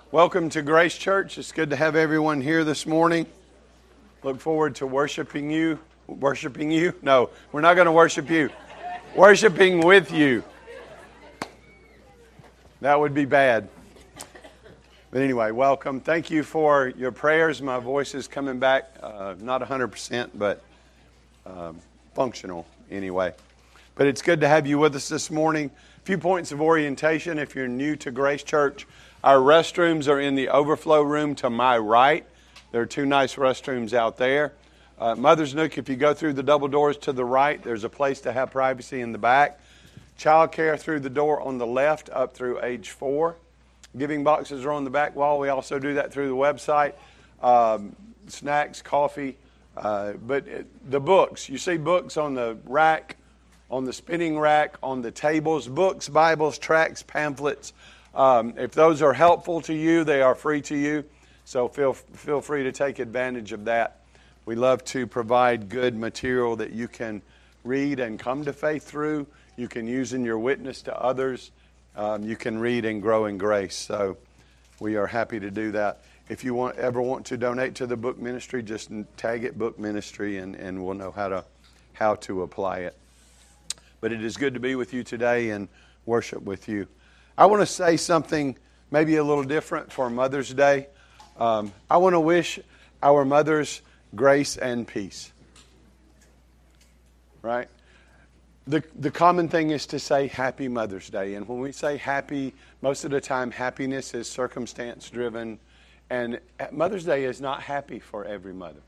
Welcome to Grace Church. It's good to have everyone here this morning. Look forward to worshiping you. Worshiping you? No, we're not going to worship you. Worshiping with you. That would be bad. But anyway, welcome. Thank you for your prayers. My voice is coming back, not 100%, but functional anyway. But it's good to have you with us this morning. A few points of orientation if you're new to Grace Church. Our restrooms are in the overflow room to my right. There are two nice restrooms out there. Mother's Nook, if you go through the double doors to the right, there's a place to have privacy in the back. Child care through the door on the left up through age 4. Giving boxes are on the back wall. We also do that through the website. Snacks, coffee. But the books, you see books on the rack, on the spinning rack, on the tables, books, Bibles, tracts, pamphlets. If those are helpful to you, they are free to you. So feel free to take advantage of that. We love to provide good material that you can read and come to faith through. You can use in your witness to others. You can read and grow in grace. So we are happy to do that. If you ever want to donate to the book ministry, just tag it book ministry and we'll know how to apply it. But it is good to be with you today and worship with you. I want to say something maybe a little different for Mother's Day. I want to wish our mothers grace and peace. Right? The common thing is to say Happy Mother's Day. And when we say happy, most of the time happiness is circumstance driven. And Mother's Day is not happy for every mother.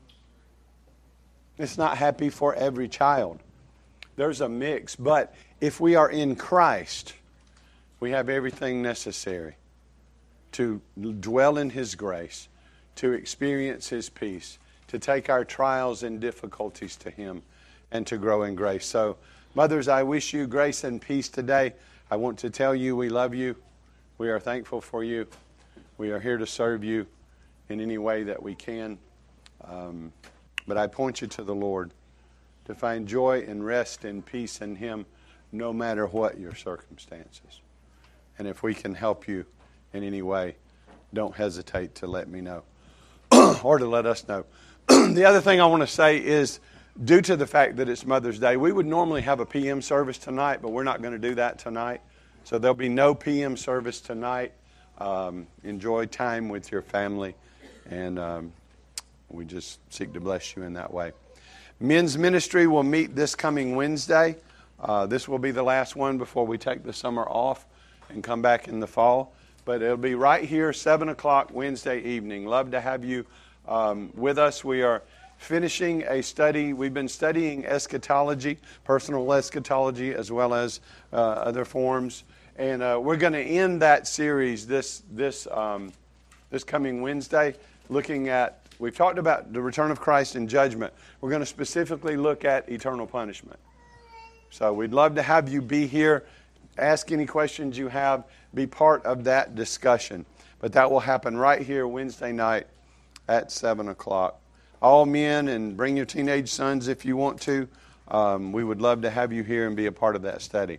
It's not happy for every child. There's a mix. But if we are in Christ, we have everything necessary to dwell in His grace, to experience His peace, to take our trials and difficulties to Him, and to grow in grace. So, mothers, I wish you grace and peace today. I want to tell you we love you. We are thankful for you. We are here to serve you in any way that we can. But I point you to the Lord to find joy and rest and peace in Him no matter what your circumstances. And if we can help you in any way, don't hesitate to let me know or to let us know. The other thing I want to say is, due to the fact that it's Mother's Day, we would normally have a PM service tonight, but we're not going to do that tonight. So there'll be no PM service tonight. Enjoy time with your family, and we just seek to bless you in that way. Men's ministry will meet this coming Wednesday. This will be the last one before we take the summer off and come back in the fall. But it'll be right here, 7 o'clock Wednesday evening. Love to have you with us. We are finishing a study. We've been studying eschatology, personal eschatology, as well as other forms. And we're going to end that series this coming Wednesday, looking at, we've talked about the return of Christ and judgment. We're going to specifically look at eternal punishment. So we'd love to have you be here, ask any questions you have, be part of that discussion. But that will happen right here Wednesday night at 7 o'clock. All men, and bring your teenage sons if you want to. We would love to have you here and be a part of that study.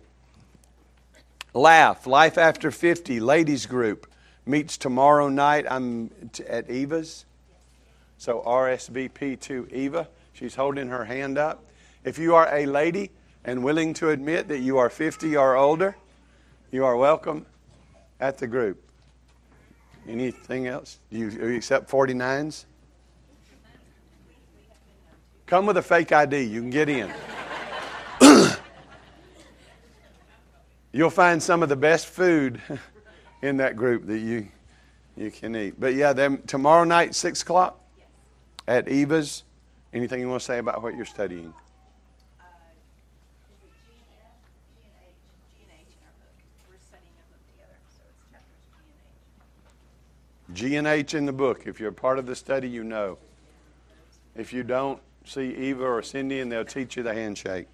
Life After 50 ladies group meets tomorrow night. I'm at Eva's. So RSVP to Eva. She's holding her hand up. If you are a lady and willing to admit that you are 50 or older, you are welcome at the group. Anything else? Do you accept 49s? Come with a fake ID. You can get in. You'll find some of the best food in that group that you can eat. But yeah, tomorrow night, 6 o'clock at Eva's. Anything you want to say about what you're studying? G and H in the book. If you're a part of the study, you know. If you don't, see Eva or Cindy and they'll teach you the handshake.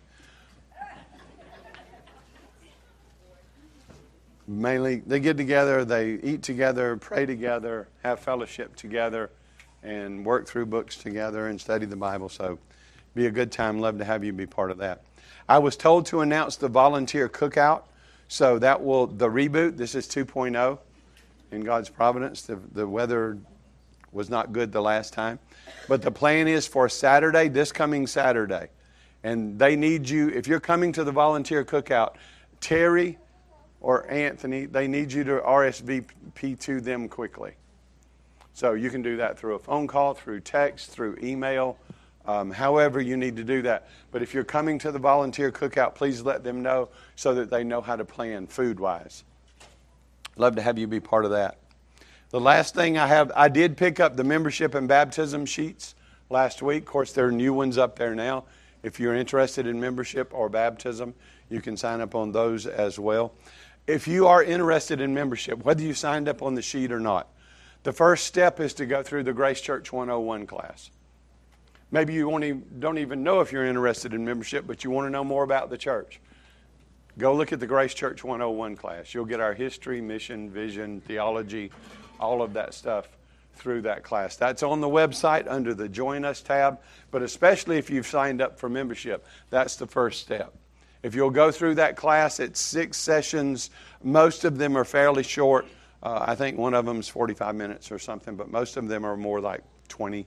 Mainly, they get together, they eat together, pray together, have fellowship together, and work through books together and study the Bible. So be a good time. Love to have you be part of that. I was told to announce the volunteer cookout. So that will, the reboot, this is 2.0. in God's providence. The weather was not good the last time. But the plan is for Saturday, this coming Saturday. And they need you, if you're coming to the volunteer cookout, Terry or Anthony, they need you to RSVP to them quickly. So you can do that through a phone call, through text, through email, however you need to do that. But if you're coming to the volunteer cookout, please let them know so that they know how to plan food-wise. Love to have you be part of that. The last thing I did pick up the membership and baptism sheets last week. Of course, there are new ones up there now. If you're interested in membership or baptism, you can sign up on those as well. If you are interested in membership, whether you signed up on the sheet or not, the first step is to go through the Grace Church 101 class. Maybe you don't even know if you're interested in membership, but you want to know more about the church. Go look at the Grace Church 101 class. You'll get our history, mission, vision, theology, all of that stuff through that class. That's on the website under the Join Us tab, but especially if you've signed up for membership, that's the first step. If you'll go through that class, it's 6 sessions. Most of them are fairly short. I think one of them is 45 minutes or something, but most of them are more like 20.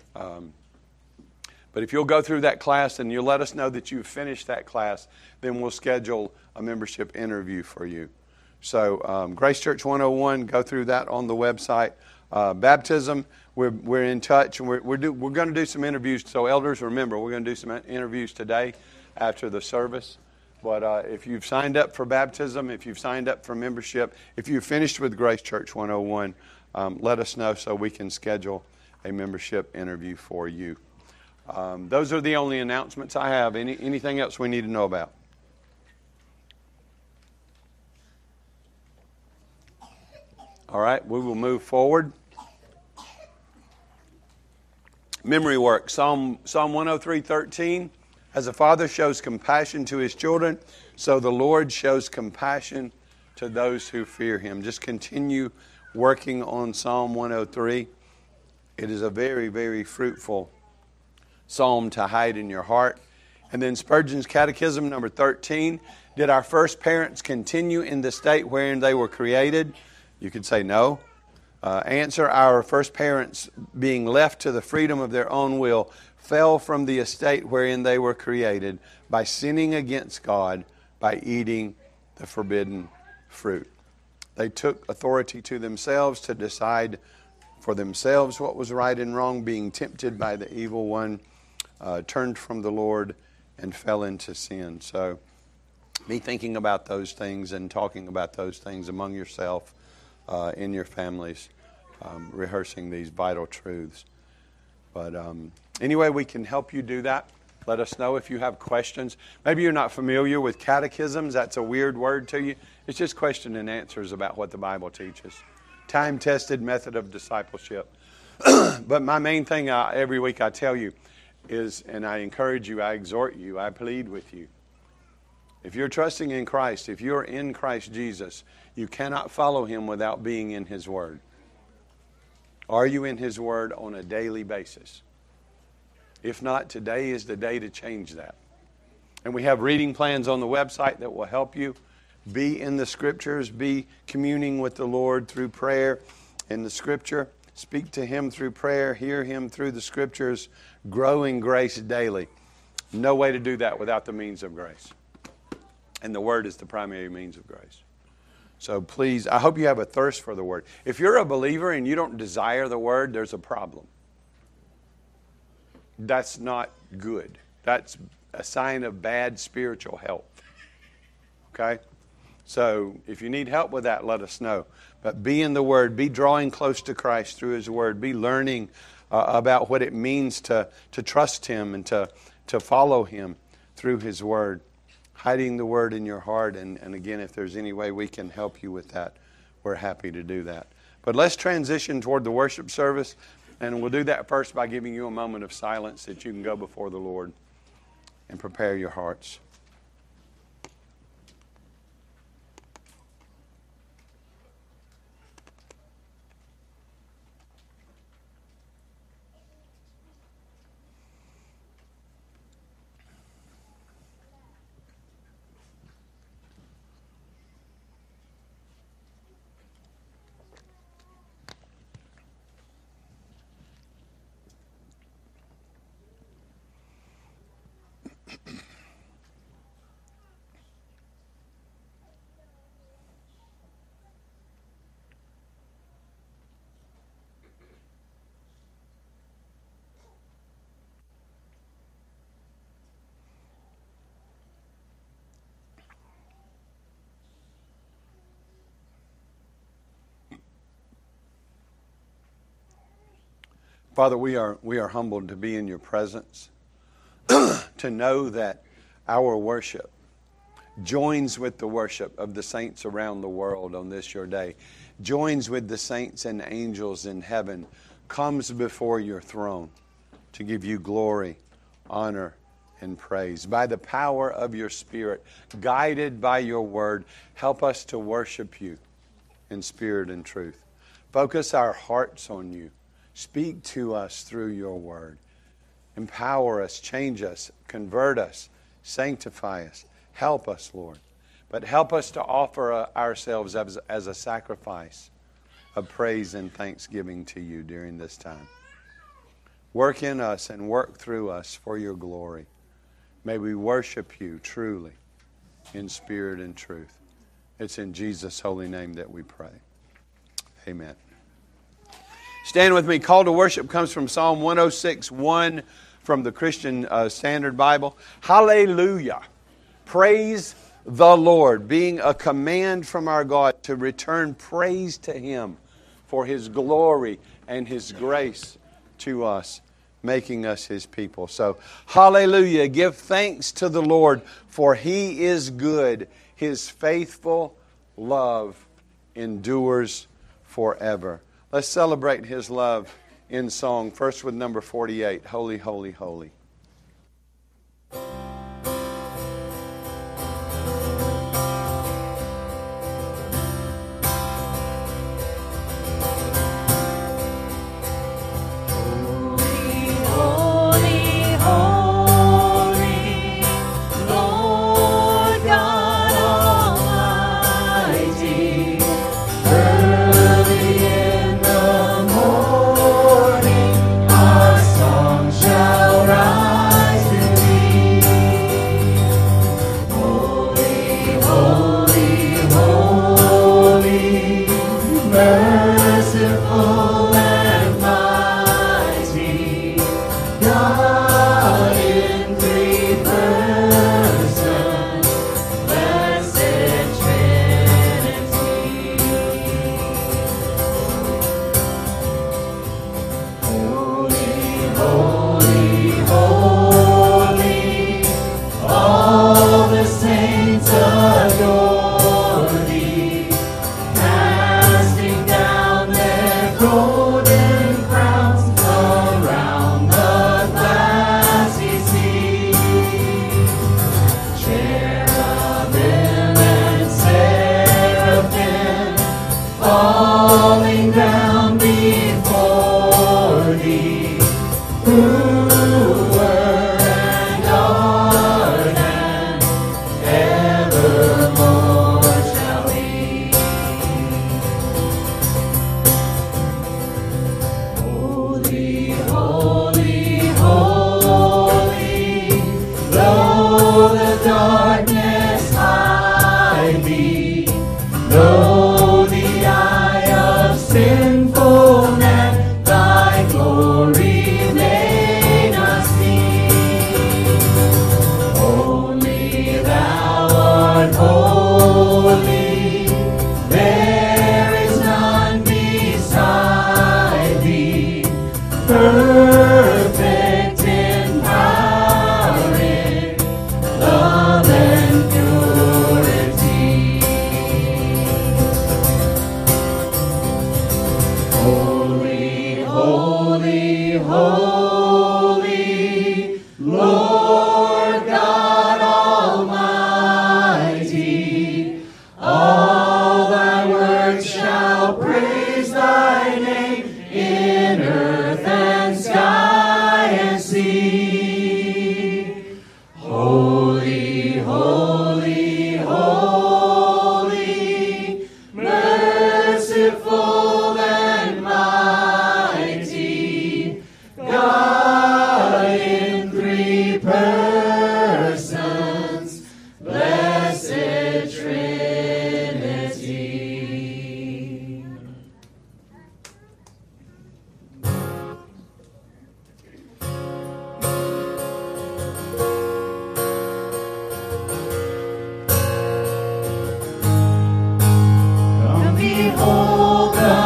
But if you'll go through that class and you'll let us know that you've finished that class, then we'll schedule a membership interview for you. So Grace Church 101, go through that on the website. Baptism, we're in touch, and we're going to do some interviews. So elders, remember, we're going to do some interviews today after the service. But if you've signed up for baptism, if you've signed up for membership, if you've finished with Grace Church 101, let us know so we can schedule a membership interview for you. Those are the only announcements I have. Anything else we need to know about? All right, we will move forward. Memory work. Psalm 103:13. As a father shows compassion to his children, so the Lord shows compassion to those who fear him. Just continue working on Psalm 103. It is a very, very fruitful psalm to hide in your heart. And then Spurgeon's Catechism, number 13. Did our first parents continue in the state wherein they were created? You could say no. Answer, our first parents, being left to the freedom of their own will, fell from the estate wherein they were created by sinning against God, by eating the forbidden fruit. They took authority to themselves to decide for themselves what was right and wrong, being tempted by the evil one, turned from the Lord and fell into sin. So be thinking about those things and talking about those things among yourself, in your families, rehearsing these vital truths. But anyway, we can help you do that. Let us know if you have questions. Maybe you're not familiar with catechisms. That's a weird word to you. It's just question and answers about what the Bible teaches. Time-tested method of discipleship. But my main thing every week I tell you is, and I encourage you, I exhort you, I plead with you. If you're trusting in Christ, if you're in Christ Jesus, you cannot follow him without being in his Word. Are you in his Word on a daily basis? If not, today is the day to change that. And we have reading plans on the website that will help you. Be in the Scriptures. Be communing with the Lord through prayer in the Scripture. Speak to him through prayer. Hear him through the Scriptures. Grow in grace daily. No way to do that without the means of grace. And the Word is the primary means of grace. So please, I hope you have a thirst for the Word. If you're a believer and you don't desire the Word, there's a problem. That's not good. That's a sign of bad spiritual health. Okay? So if you need help with that, let us know. But be in the Word. Be drawing close to Christ through his Word. Be learning about what it means to trust him and to follow him through his Word. Hiding the Word in your heart. And again, if there's any way we can help you with that, we're happy to do that. But let's transition toward the worship service. And we'll do that first by giving you a moment of silence that you can go before the Lord and prepare your hearts. Father, we are humbled to be in your presence, to know that our worship joins with the worship of the saints around the world on this your day, joins with the saints and angels in heaven, comes before your throne to give you glory, honor, and praise. By the power of your Spirit, guided by your word, help us to worship you in spirit and truth. Focus our hearts on you. Speak to us through your word. Empower us, change us, convert us, sanctify us. Help us, Lord. But help us to offer ourselves as a sacrifice of praise and thanksgiving to you during this time. Work in us and work through us for your glory. May we worship you truly in spirit and truth. It's in Jesus' holy name that we pray. Amen. Stand with me. Call to worship comes from Psalm 106:1 from the Christian Standard Bible. Hallelujah. Praise the Lord, being a command from our God to return praise to Him for His glory and His grace to us, making us His people. So, hallelujah. Give thanks to the Lord, for He is good. His faithful love endures forever. Let's celebrate His love in song. First with number 48, Holy, Holy, Holy. Behold the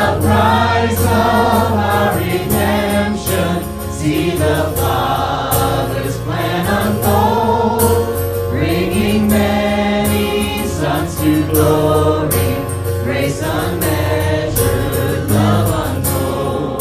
Rise of our redemption, see the Father's plan unfold, bringing many sons to glory, grace unmeasured, love untold.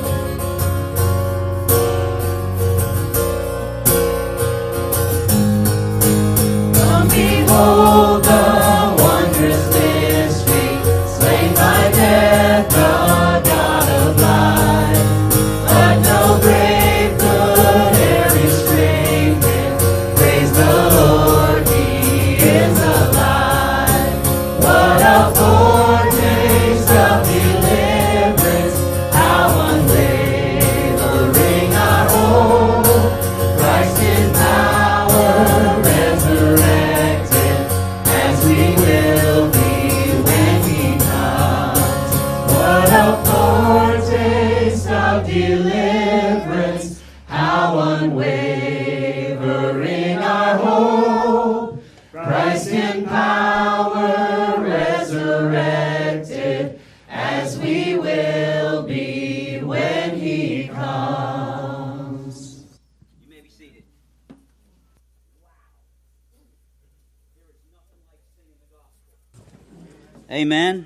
Come behold the wondrous mystery, slain by death, the God of life. But no grave could e'er restrain him. Praise the Lord, he is alive. What a foretaste of deliverance, how unwavering our hope. Christ in power resurrected, as we will be when he comes. What a foretaste of deliverance, how unwavering our hope. Christ in power resurrected, as we will be when he comes. You may be seated. Amen.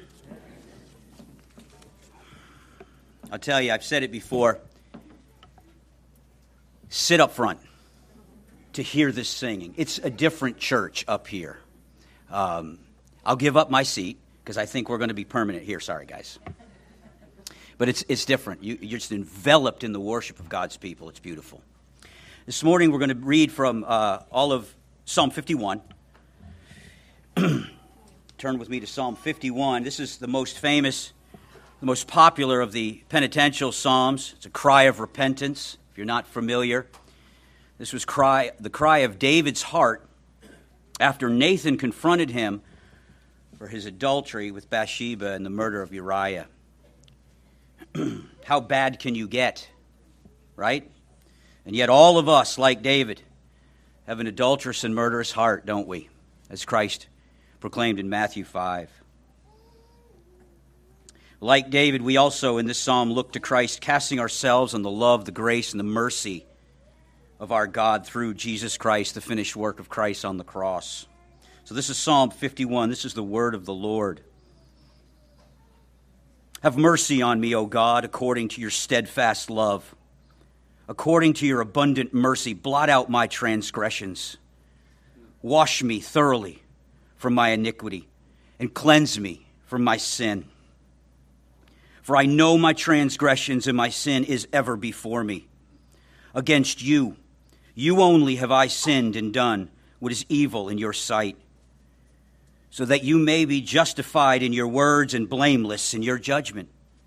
I'll tell you, I've said it before. Sit up front to hear this singing. It's a different church up here. I'll give up my seat because I think we're going to be permanent here. Sorry, guys. But it's different. You're just enveloped in the worship of God's people. It's beautiful. This morning we're going to read from all of Psalm 51. Turn with me to Psalm 51. This is the most famous, the most popular of the penitential psalms. It's a cry of repentance, if you're not familiar. This was the cry of David's heart after Nathan confronted him for his adultery with Bathsheba and the murder of Uriah. How bad can you get, right? And yet all of us, like David, have an adulterous and murderous heart, don't we? As Christ proclaimed in Matthew 5. Like David, we also in this psalm look to Christ, casting ourselves on the love, the grace, and the mercy of our God through Jesus Christ, the finished work of Christ on the cross. So this is Psalm 51. This is the word of the Lord. Have mercy on me, O God, according to your steadfast love. According to your abundant mercy, blot out my transgressions. Wash me thoroughly from my iniquity and cleanse me from my sin. For I know my transgressions and my sin is ever before me. Against you, you only have I sinned and done what is evil in your sight, so that you may be justified in your words and blameless in your judgment.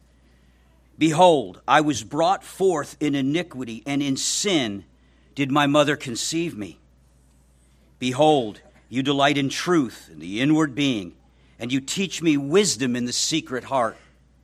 Behold, I was brought forth in iniquity, and in sin did my mother conceive me. Behold, you delight in truth in the inward being, and you teach me wisdom in the secret heart.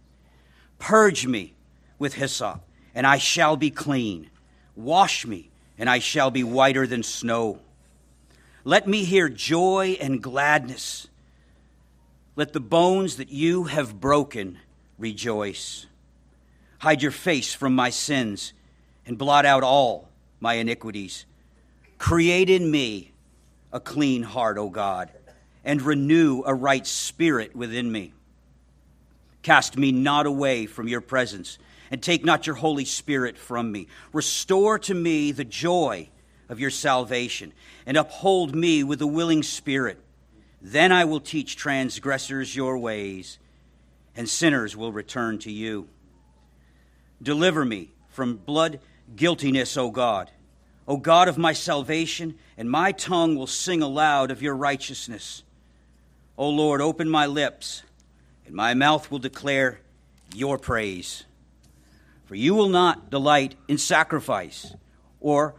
Purge me with hyssop, and I shall be clean. Wash me, and I shall be whiter than snow. Let me hear joy and gladness. Let the bones that you have broken rejoice. Hide your face from my sins and blot out all my iniquities. Create in me a clean heart, O God, and renew a right spirit within me. Cast me not away from your presence, and take not your Holy Spirit from me. Restore to me the joy of your salvation, and uphold me with a willing spirit. Then I will teach transgressors your ways, and sinners will return to you. Deliver me from blood guiltiness, O God of my salvation, and my tongue will sing aloud of your righteousness. O Lord, open my lips, and my mouth will declare your praise. For you will not delight in sacrifice, or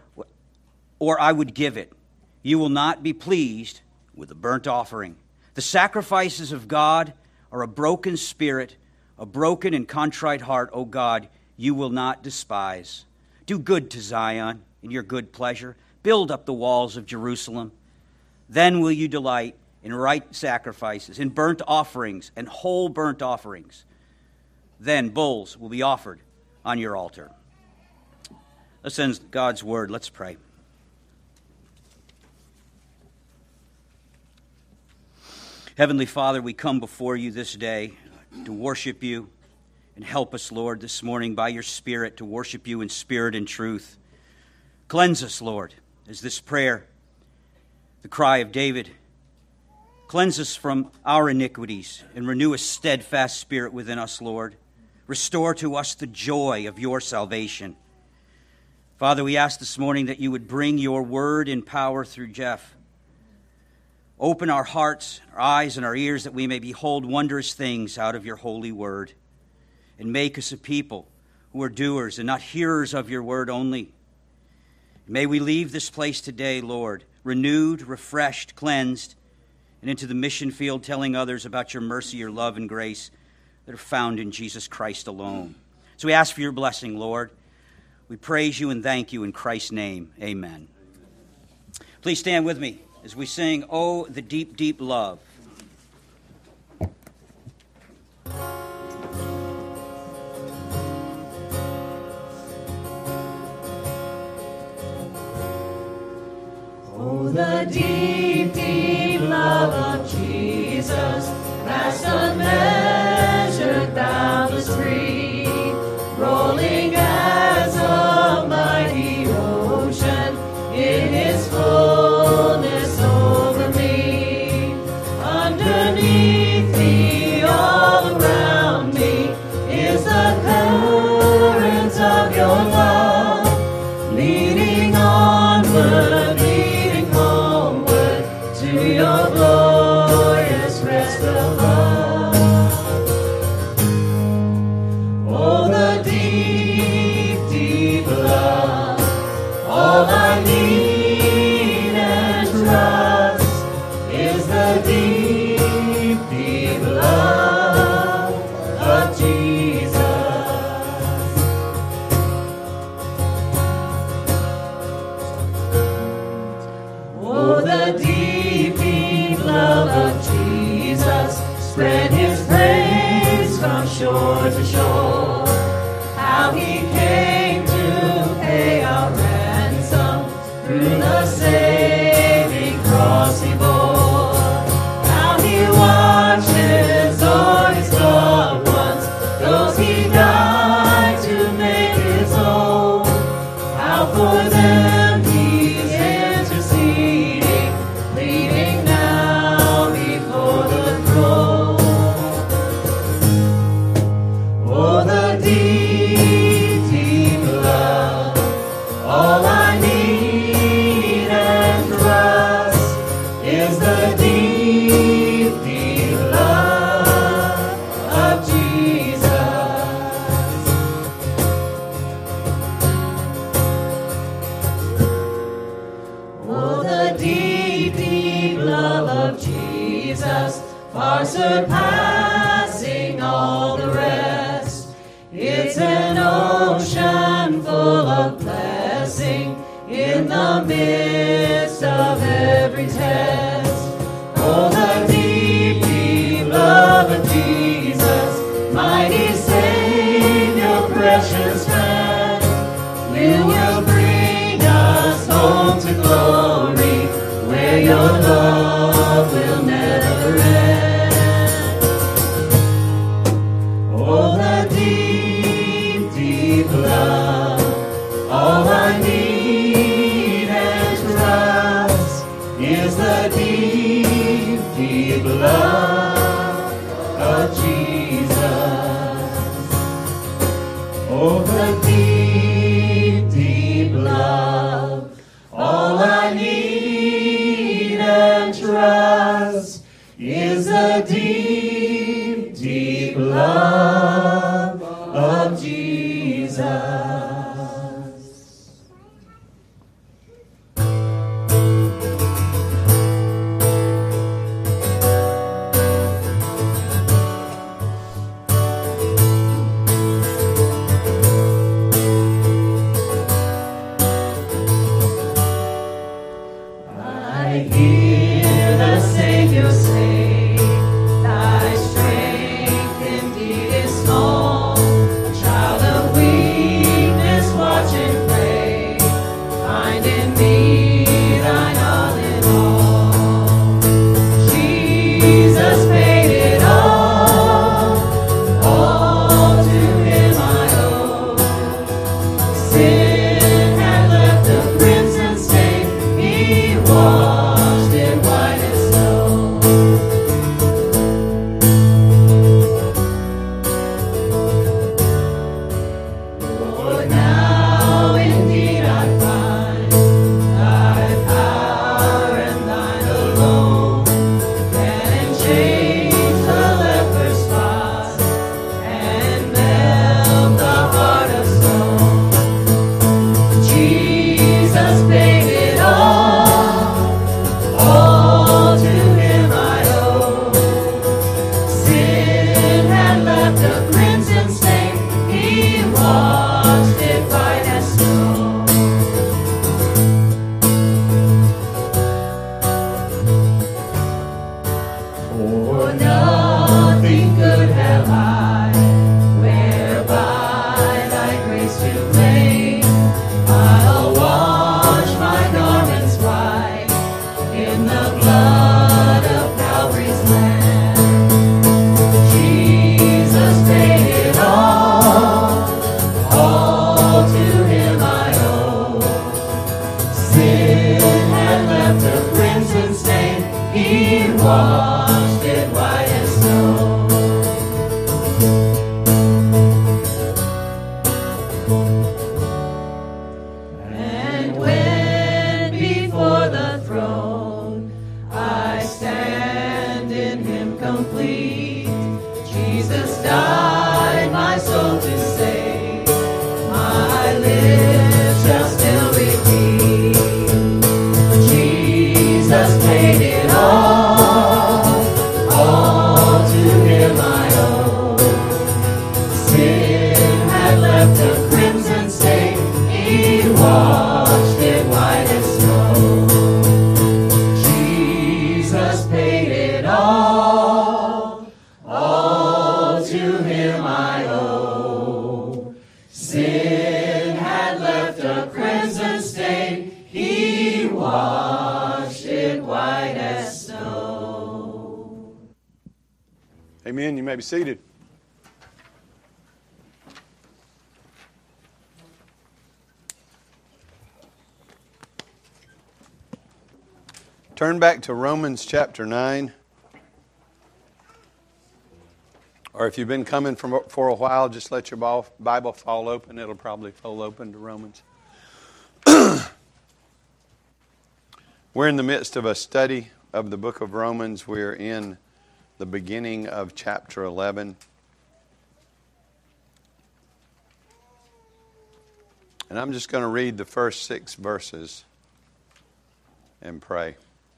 I would give it. You will not be pleased with a burnt offering. The sacrifices of God are a broken spirit, a broken and contrite heart, O God, you will not despise. Do good to Zion in your good pleasure. Build up the walls of Jerusalem. Then will you delight in right sacrifices, in burnt offerings and whole burnt offerings. Then bulls will be offered on your altar. Let's end God's word. Let's pray. Heavenly Father, we come before you this day to worship you, and help us, Lord, this morning by your Spirit to worship you in spirit and truth. Cleanse us, Lord, as this prayer, the cry of David, cleanse us from our iniquities and renew a steadfast spirit within us, Lord. Restore to us the joy of your salvation. Father, we ask this morning that you would bring your word in power through Jeff. Open our hearts, our eyes, and our ears that we may behold wondrous things out of your holy word. And make us a people who are doers and not hearers of your word only. May we leave this place today, Lord, renewed, refreshed, cleansed, and into the mission field telling others about your mercy, your love, and grace that are found in Jesus Christ alone. So we ask for your blessing, Lord. We praise you and thank you in Christ's name. Amen. Please stand with me as we sing, "Oh, the Deep, Deep Love." Oh, the deep, deep love of Jesus, vast, unmeasured, boundless, free, rolling as a mighty ocean in its fullness over me. Underneath me, all around me, is the current of your love, leading onward, leading homeward to your glorious rest above. Oh, the deep, deep love, all I need and trust is the deep, deep love of Jesus. Oh, the deep, deep love of Jesus, spread his praise from shore to shore. How he came to pay our ransom through the saving cross he bore. How he watches o'er his loved ones, those he died to make his own. How for them he's interceding, pleading now before the throne. Oh, the deep, deep love, all I need and trust is the deep, deep love of Jesus. Oh, the deep, deep love of Jesus, far surpassing all the rest. It's an ocean full of blessing in the midst of every test. Oh, the deep, deep love of Jesus, mighty Savior, precious friend. You will bring us home to glory, where your love will never end. Oh, the deep, deep love, all I need and trust is the deep, deep love of Jesus. Oh, the deep, deep love, all I need and trust is the deep, deep love of Jesus. left a crimson stain, He washed it white as snow. Jesus paid it all to Him I owe. Sin had left a crimson stain, He washed it white as snow. Amen. You may be seated. Turn back to Romans chapter 9. Or if you've been coming for a while, just let your Bible fall open. It'll probably fall open to Romans. We're in the midst of a study of the book of Romans. We're in the beginning of chapter 11. And I'm just going to read the first 6 verses and pray.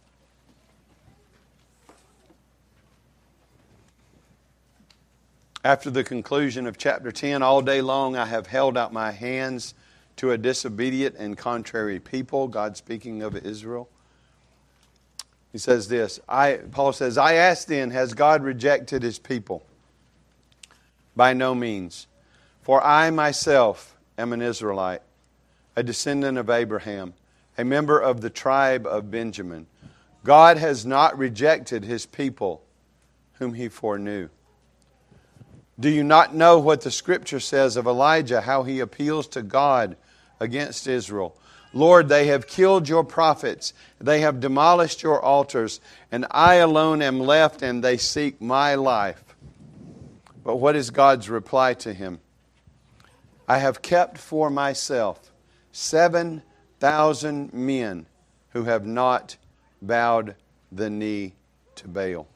After the conclusion of chapter 10, all day long I have held out my hands to a disobedient and contrary people. God speaking of Israel. He says this, Paul says, I ask then, has God rejected His people? By no means. For I myself am an Israelite, a descendant of Abraham, a member of the tribe of Benjamin. God has not rejected His people, whom He foreknew. Do you not know what the Scripture says of Elijah, how he appeals to God against Israel? Lord, they have killed your prophets, they have demolished your altars, and I alone am left, and they seek my life. But what is God's reply to him? I have kept for myself 7,000 men who have not bowed the knee to Baal.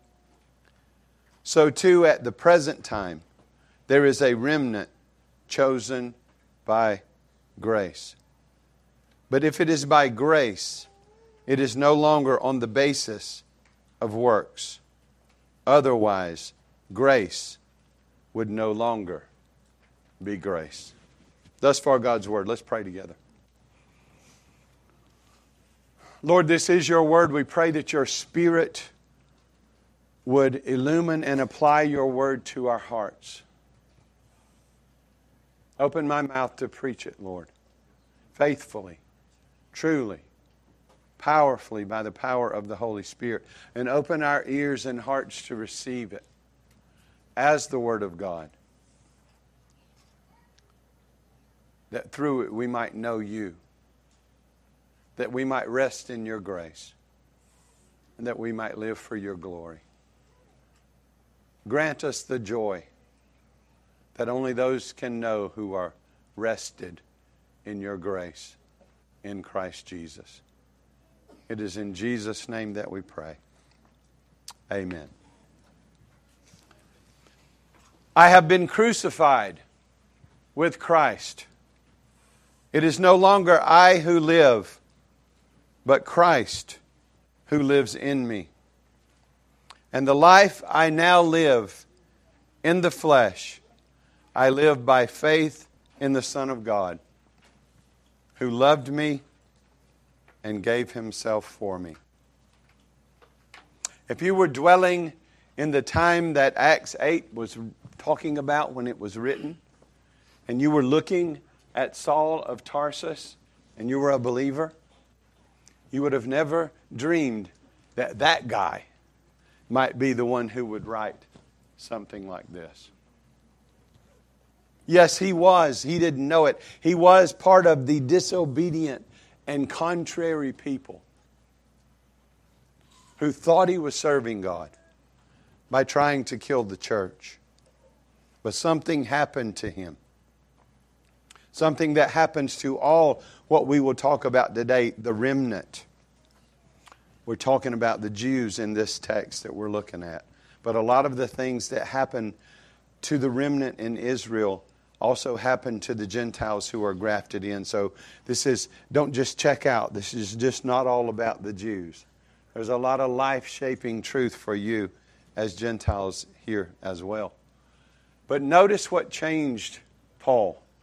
So too at the present time, there is a remnant chosen by grace. But if it is by grace, it is no longer on the basis of works. Otherwise, grace would no longer be grace. Thus far, God's Word. Let's pray together. Lord, this is your Word. We pray that your Spirit would illumine and apply your Word to our hearts. Open my mouth to preach it, Lord, faithfully, truly, powerfully by the power of the Holy Spirit. And open our ears and hearts to receive it as the Word of God, that through it we might know you, that we might rest in your grace, and that we might live for your glory. Grant us the joy that only those can know who are rested in your grace in Christ Jesus. It is in Jesus' name that we pray. Amen. I have been crucified with Christ. It is no longer I who live, but Christ who lives in me. And the life I now live in the flesh, I live by faith in the Son of God, who loved me and gave Himself for me. If you were dwelling in the time that Acts 8 was talking about when it was written, and you were looking at Saul of Tarsus, and you were a believer, you would have never dreamed that that guy might be the one who would write something like this. Yes, he was. He didn't know it. He was part of the disobedient and contrary people who thought he was serving God by trying to kill the church. But something happened to him. Something that happens to all what we will talk about today, the remnant. We're talking about the Jews in this text that we're looking at. But a lot of the things that happen to the remnant in Israel also happen to the Gentiles who are grafted in. So don't just check out. This is just not all about the Jews. There's a lot of life-shaping truth for you as Gentiles here as well. But notice what changed Paul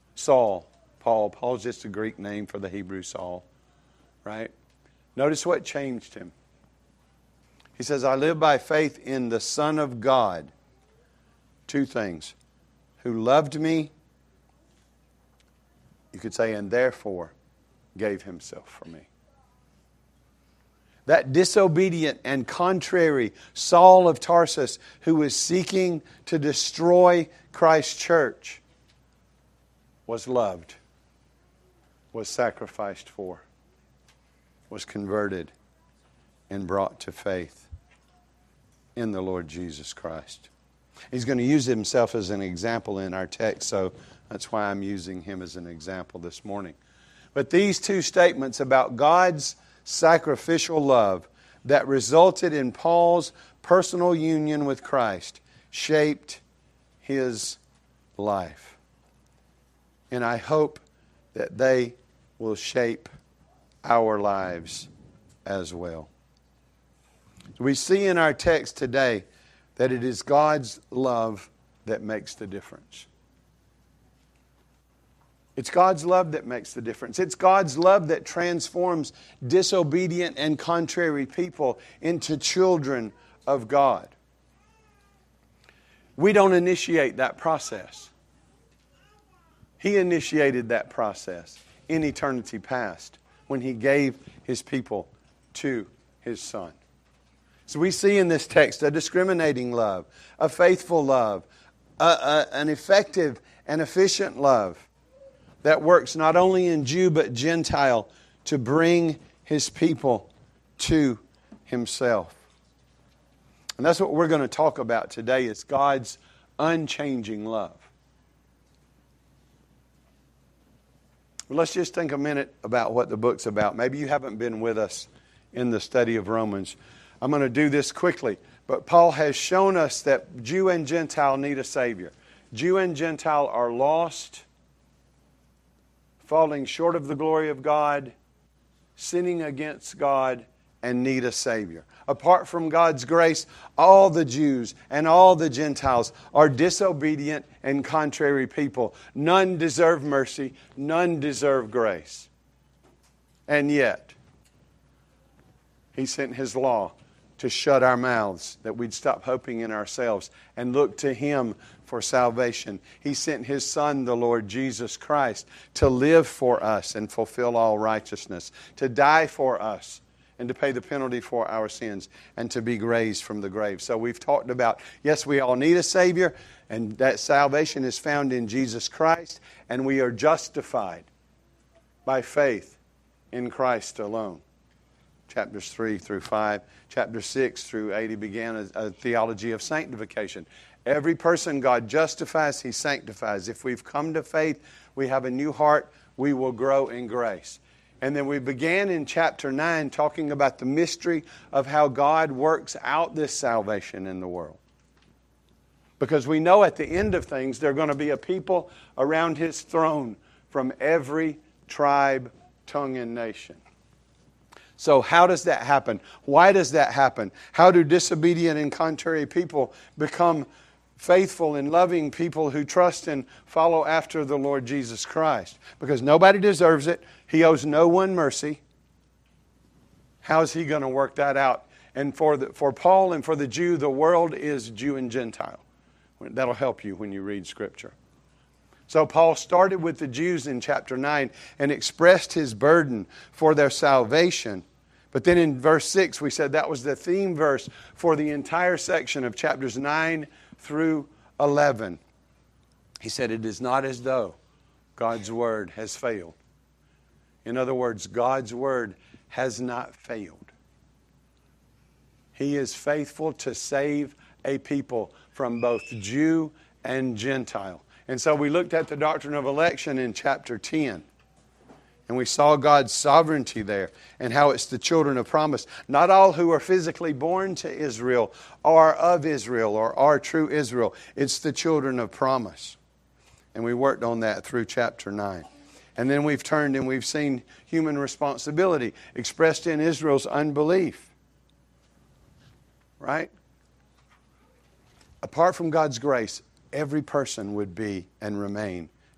Saul, Paul. Paul's just a Greek name for the Hebrew Saul, right? Notice what changed him. He says, I live by faith in the Son of God. Two things. Who loved me, you could say, and therefore gave himself for me. That disobedient and contrary Saul of Tarsus, who was seeking to destroy Christ's church, was loved, was sacrificed for, was converted, and brought to faith in the Lord Jesus Christ. He's going to use himself as an example in our text, so that's why I'm using him as an example this morning. But these two statements about God's sacrificial love that resulted in Paul's personal union with Christ shaped his life. And I hope that they will shape our lives as well. We see in our text today that it is God's love that makes the difference. It's God's love that makes the difference. It's God's love that transforms disobedient and contrary people into children of God. We don't initiate that process. He initiated that process in eternity past when He gave His people to His Son. So we see in this text a discriminating love, a faithful love, an effective and efficient love that works not only in Jew but Gentile to bring His people to Himself. And that's what we're going to talk about today, is God's unchanging love. Well, let's just think a minute about what the book's about. Maybe you haven't been with us in the study of Romans. I'm going to do this quickly. But Paul has shown us that Jew and Gentile need a Savior. Jew and Gentile are lost, falling short of the glory of God, sinning against God, and need a Savior. Apart from God's grace, all the Jews and all the Gentiles are disobedient and contrary people. None deserve mercy. None deserve grace. And yet, He sent His law to shut our mouths, that we'd stop hoping in ourselves and look to Him for salvation. He sent His Son, the Lord Jesus Christ, to live for us and fulfill all righteousness, to die for us and to pay the penalty for our sins, and to be raised from the grave. So we've talked about, yes, we all need a Savior, and that salvation is found in Jesus Christ, and we are justified by faith in Christ alone. Chapters 3 through 5, chapter 6 through 8, he began a theology of sanctification. Every person God justifies, He sanctifies. If we've come to faith, we have a new heart, we will grow in grace. And then we began in chapter 9 talking about the mystery of how God works out this salvation in the world. Because we know at the end of things, there are going to be a people around His throne from every tribe, tongue, and nation. So how does that happen? Why does that happen? How do disobedient and contrary people become faithful and loving people who trust and follow after the Lord Jesus Christ? Because nobody deserves it. He owes no one mercy. How is He going to work that out? And for Paul and for the Jew, the world is Jew and Gentile. That'll help you when you read Scripture. So Paul started with the Jews in chapter 9 and expressed his burden for their salvation. But then in verse 6, we said that was the theme verse for the entire section of chapters 9 through 11. He said, it is not as though God's word has failed. In other words, God's word has not failed. He is faithful to save a people from both Jew and Gentile. And so we looked at the doctrine of election in chapter 10. And we saw God's sovereignty there and how it's the children of promise. Not all who are physically born to Israel are of Israel or are true Israel. It's the children of promise. And we worked on that through chapter 9. And then we've turned and we've seen human responsibility expressed in Israel's unbelief. Right? Apart from God's grace, every person would be and remain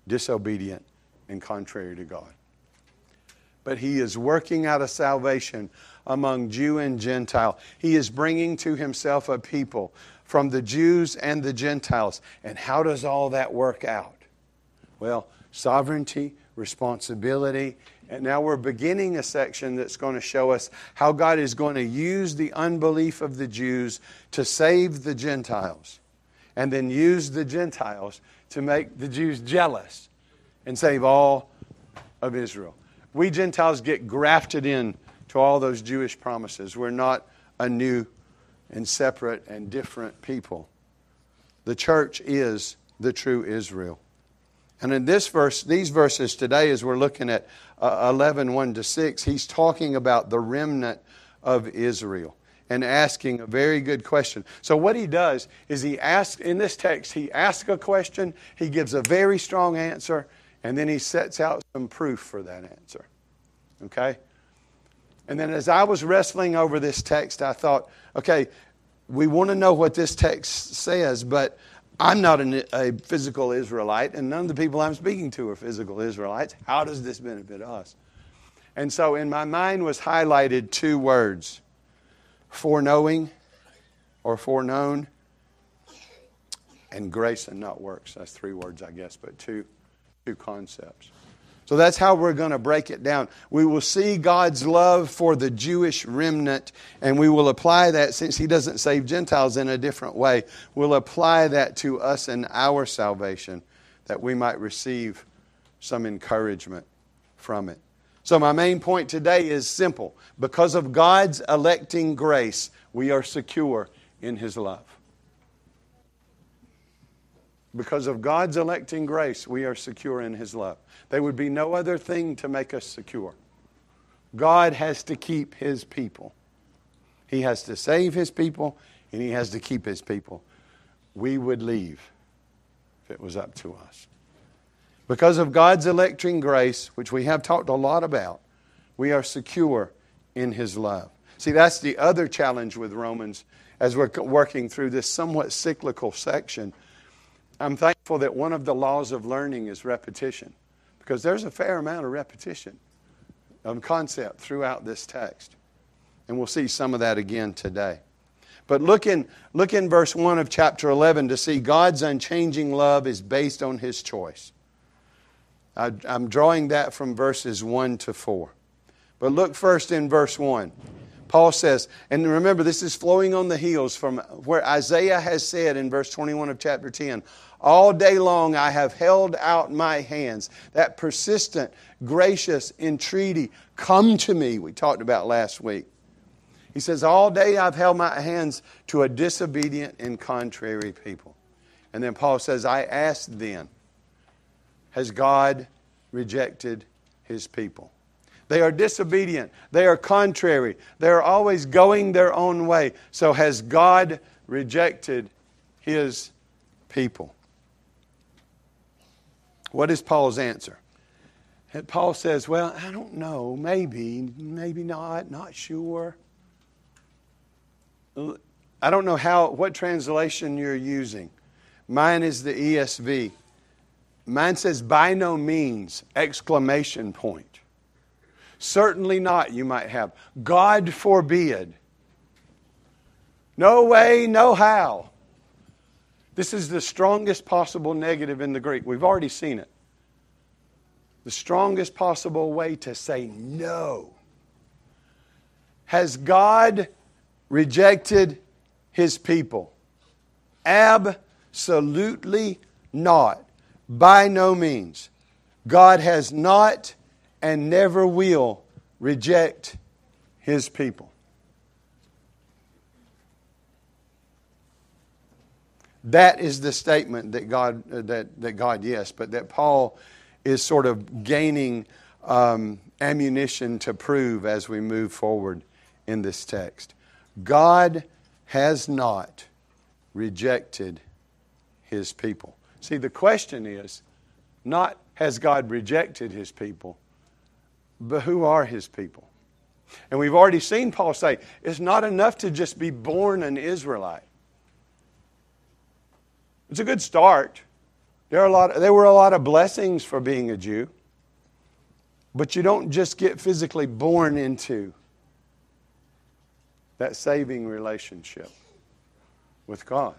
disobedient and contrary to God. But He is working out a salvation among Jew and Gentile. He is bringing to Himself a people from the Jews and the Gentiles. And how does all that work out? Well, sovereignty, responsibility, and now we're beginning a section that's going to show us how God is going to use the unbelief of the Jews to save the Gentiles, and then use the Gentiles to make the Jews jealous and save all of Israel. We Gentiles get grafted in to all those Jewish promises. We're not a new and separate and different people. The church is the true Israel. And in this verse, these verses today, as we're looking at 11:1-6, he's talking about the remnant of Israel and asking a very good question. So what he does is he asks, in this text, he asks a question, he gives a very strong answer, and then he sets out some proof for that answer. Okay? And then as I was wrestling over this text, I thought, okay, we want to know what this text says, but I'm not a physical Israelite, and none of the people I'm speaking to are physical Israelites. How does this benefit us? And so in my mind was highlighted two words: foreknowing or foreknown, and grace and not works. That's three words, I guess, but two concepts. So that's how we're going to break it down. We will see God's love for the Jewish remnant, and we will apply that, since He doesn't save Gentiles in a different way, we'll apply that to us and our salvation, that we might receive some encouragement from it. So my main point today is simple. Because of God's electing grace, we are secure in His love. Because of God's electing grace, we are secure in His love. There would be no other thing to make us secure. God has to keep His people. He has to save His people, and He has to keep His people. We would leave if it was up to us. Because of God's electing grace, which we have talked a lot about, we are secure in His love. See, that's the other challenge with Romans as we're working through this somewhat cyclical section. I'm thankful that one of the laws of learning is repetition, because there's a fair amount of repetition of concept throughout this text. And we'll see some of that again today. But look in verse 1 of chapter 11 to see God's unchanging love is based on His choice. I'm drawing that from verses 1-4. But look first in verse 1. Paul says, and remember, this is flowing on the heels from where Isaiah has said in verse 21 of chapter 10, all day long I have held out my hands. That persistent, gracious entreaty, come to me, we talked about last week. He says, all day I've held my hands to a disobedient and contrary people. And then Paul says, I asked then, has God rejected His people? They are disobedient. They are contrary. They are always going their own way. So has God rejected His people? What is Paul's answer? And Paul says, well, I don't know. Maybe not sure. I don't know what translation you're using. Mine is the ESV. Mine says, by no means, exclamation point. Certainly not, you might have. God forbid. No way, no how. This is the strongest possible negative in the Greek. We've already seen it. The strongest possible way to say no. Has God rejected His people? Absolutely not. By no means. God has not and never will reject His people. That is the statement that God, yes, but that Paul is sort of gaining ammunition to prove as we move forward in this text. God has not rejected His people. See, the question is not has God rejected His people, but who are His people? And we've already seen Paul say, it's not enough to just be born an Israelite. It's a good start There were a lot of blessings for being a Jew. But you don't just get physically born into that saving relationship with God.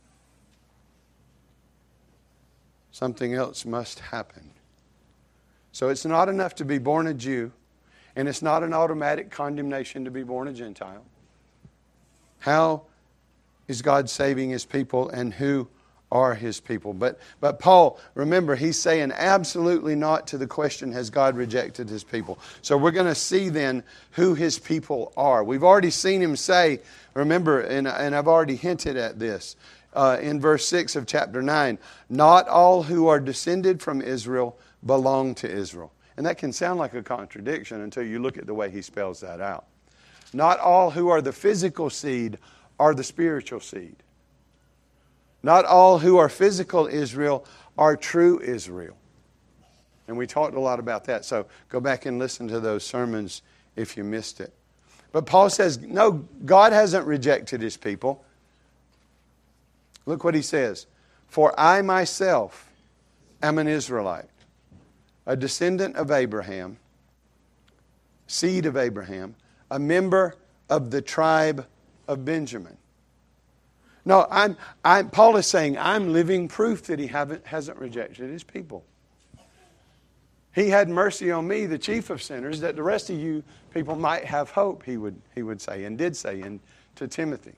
Something else must happen. So it's not enough to be born a Jew, and it's not an automatic condemnation to be born a Gentile. How is God saving His people, and who are His people? But Paul, remember, he's saying absolutely not to the question, has God rejected His people? So we're going to see then who His people are. We've already seen him say, remember, and I've already hinted at this, in verse 6 of chapter 9, not all who are descended from Israel belong to Israel. And that can sound like a contradiction until you look at the way he spells that out. Not all who are the physical seed are the spiritual seed. Not all who are physical Israel are true Israel. And we talked a lot about that. So go back and listen to those sermons if you missed it. But Paul says, no, God hasn't rejected His people. Look what he says. For I myself am an Israelite, a descendant of Abraham, seed of Abraham, a member of the tribe of Benjamin. No, Paul is saying, I'm living proof that he hasn't rejected his people. He had mercy on me, the chief of sinners, that the rest of you people might have hope, he would say, and did say to Timothy.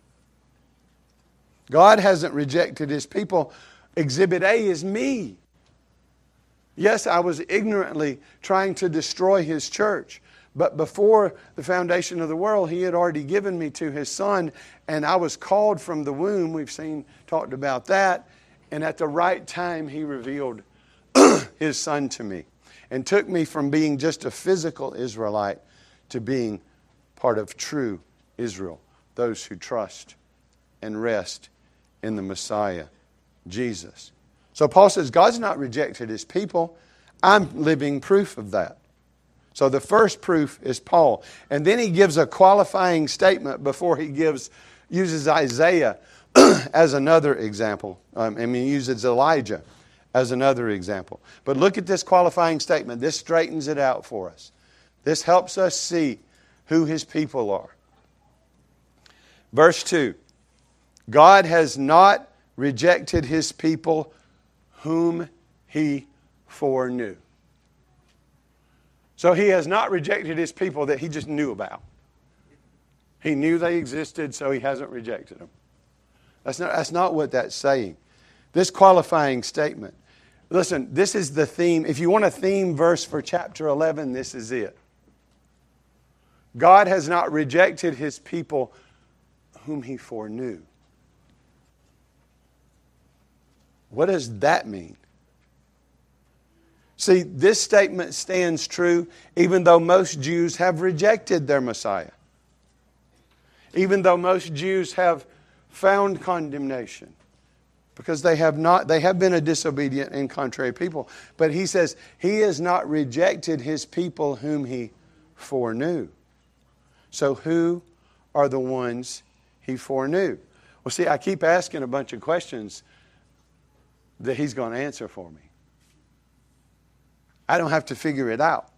God hasn't rejected His people. Exhibit A is me. Yes, I was ignorantly trying to destroy His church. But before the foundation of the world, He had already given me to His Son, and I was called from the womb. We've talked about that. And at the right time, He revealed His Son to me and took me from being just a physical Israelite to being part of true Israel, those who trust and rest in the Messiah, Jesus. So Paul says, God's not rejected His people. I'm living proof of that. So the first proof is Paul. And then he gives a qualifying statement before he uses Isaiah as another example. He uses Elijah as another example. But look at this qualifying statement. This straightens it out for us. This helps us see who His people are. Verse 2. God has not rejected His people whom He foreknew. So He has not rejected His people that He just knew about. He knew they existed, so He hasn't rejected them. That's not what that's saying. This qualifying statement. Listen, this is the theme. If you want a theme verse for chapter 11, this is it. God has not rejected His people whom He foreknew. What does that mean? See, this statement stands true even though most Jews have rejected their Messiah. Even though most Jews have found condemnation. Because they have been a disobedient and contrary people. But he says, He has not rejected His people whom He foreknew. So who are the ones He foreknew? Well, see, I keep asking a bunch of questions that He's going to answer for me. I don't have to figure it out.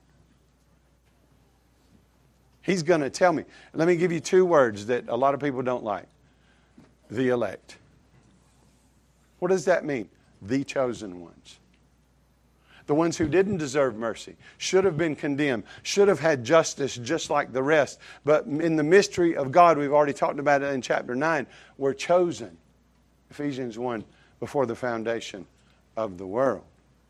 He's going to tell me. Let me give you two words that a lot of people don't like. The elect. What does that mean? The chosen ones. The ones who didn't deserve mercy, should have been condemned, should have had justice just like the rest. But in the mystery of God, we've already talked about it in chapter 9, were chosen. Ephesians 1, before the foundation of the world.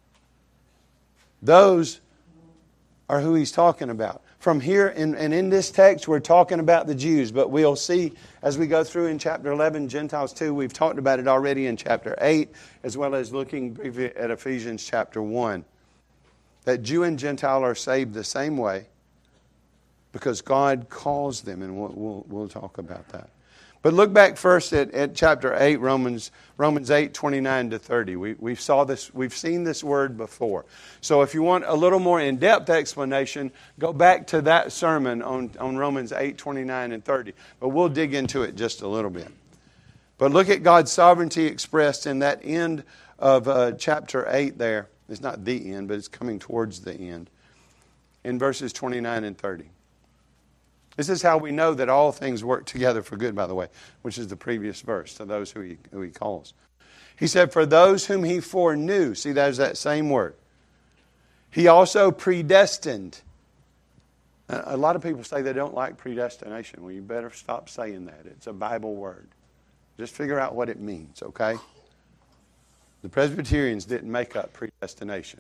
Those are who he's talking about. From here, and in this text, we're talking about the Jews, but we'll see as we go through in chapter 11, Gentiles too. We've talked about it already in chapter 8, as well as looking at Ephesians chapter 1. That Jew and Gentile are saved the same way because God calls them, and we'll talk about that. But look back first at chapter 8, Romans 8, 29 to 30. We've seen this word before. So if you want a little more in-depth explanation, go back to that sermon on Romans 8, 29 and 30. But we'll dig into it just a little bit. But look at God's sovereignty expressed in that end of chapter 8 there. It's not the end, but it's coming towards the end. In verses 29 and 30. This is how we know that all things work together for good, by the way, which is the previous verse, to those who he calls. He said, for those whom he foreknew, see, there's that same word. He also predestined. A lot of people say they don't like predestination. Well, you better stop saying that. It's a Bible word. Just figure out what it means, okay? The Presbyterians didn't make up predestination.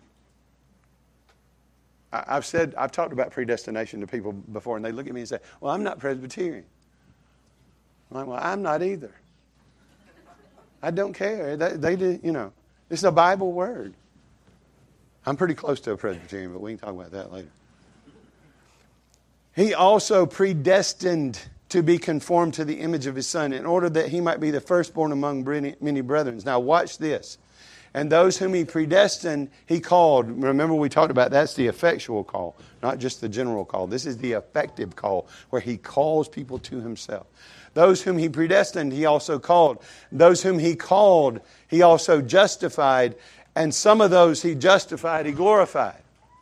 I've talked about predestination to people before, and they look at me and say, well, I'm not Presbyterian. I'm like, well, I'm not either. I don't care. They do, you know. It's a Bible word. I'm pretty close to a Presbyterian, but we can talk about that later. He also predestined to be conformed to the image of his Son in order that he might be the firstborn among many brethren. Now watch this. And those whom he predestined, he called. Remember we talked about that's the effectual call, not just the general call. This is the effective call where he calls people to himself. Those whom he predestined, he also called. Those whom he called, he also justified. And some of those he justified, he glorified.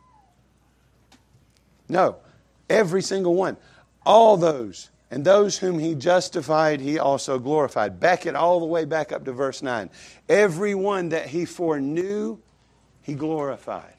No, every single one. All those. And those whom he justified, he also glorified. Back it all the way back up to verse 9. Everyone that he foreknew, he glorified.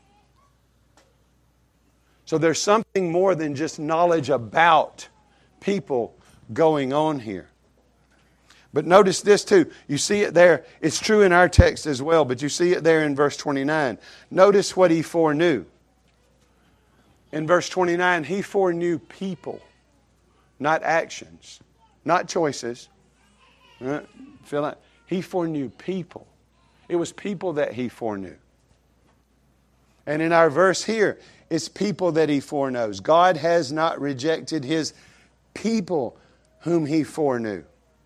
So there's something more than just knowledge about people going on here. But notice this too. You see it there. It's true in our text as well, but you see it there in verse 29. Notice what he foreknew. In verse 29, he foreknew people. Not actions, not choices. Feel like he foreknew people. It was people that he foreknew. And in our verse here, it's people that he foreknows. God has not rejected his people whom he foreknew.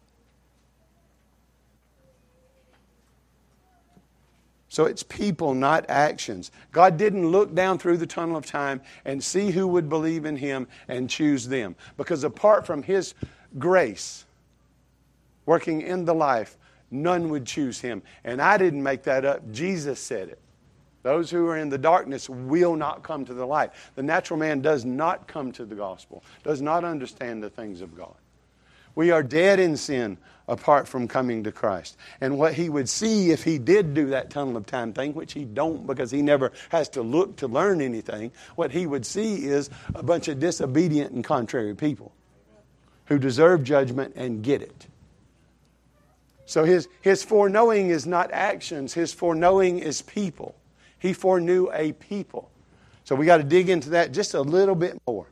So it's people, not actions. God didn't look down through the tunnel of time and see who would believe in him and choose them. Because apart from his grace working in the life, none would choose him. And I didn't make that up. Jesus said it. Those who are in the darkness will not come to the light. The natural man does not come to the gospel, does not understand the things of God. We are dead in sin apart from coming to Christ. And what he would see if he did do that tunnel of time thing, which he don't because he never has to look to learn anything, what he would see is a bunch of disobedient and contrary people who deserve judgment and get it. So his foreknowing is not actions. His foreknowing is people. He foreknew a people. So we got to dig into that just a little bit more.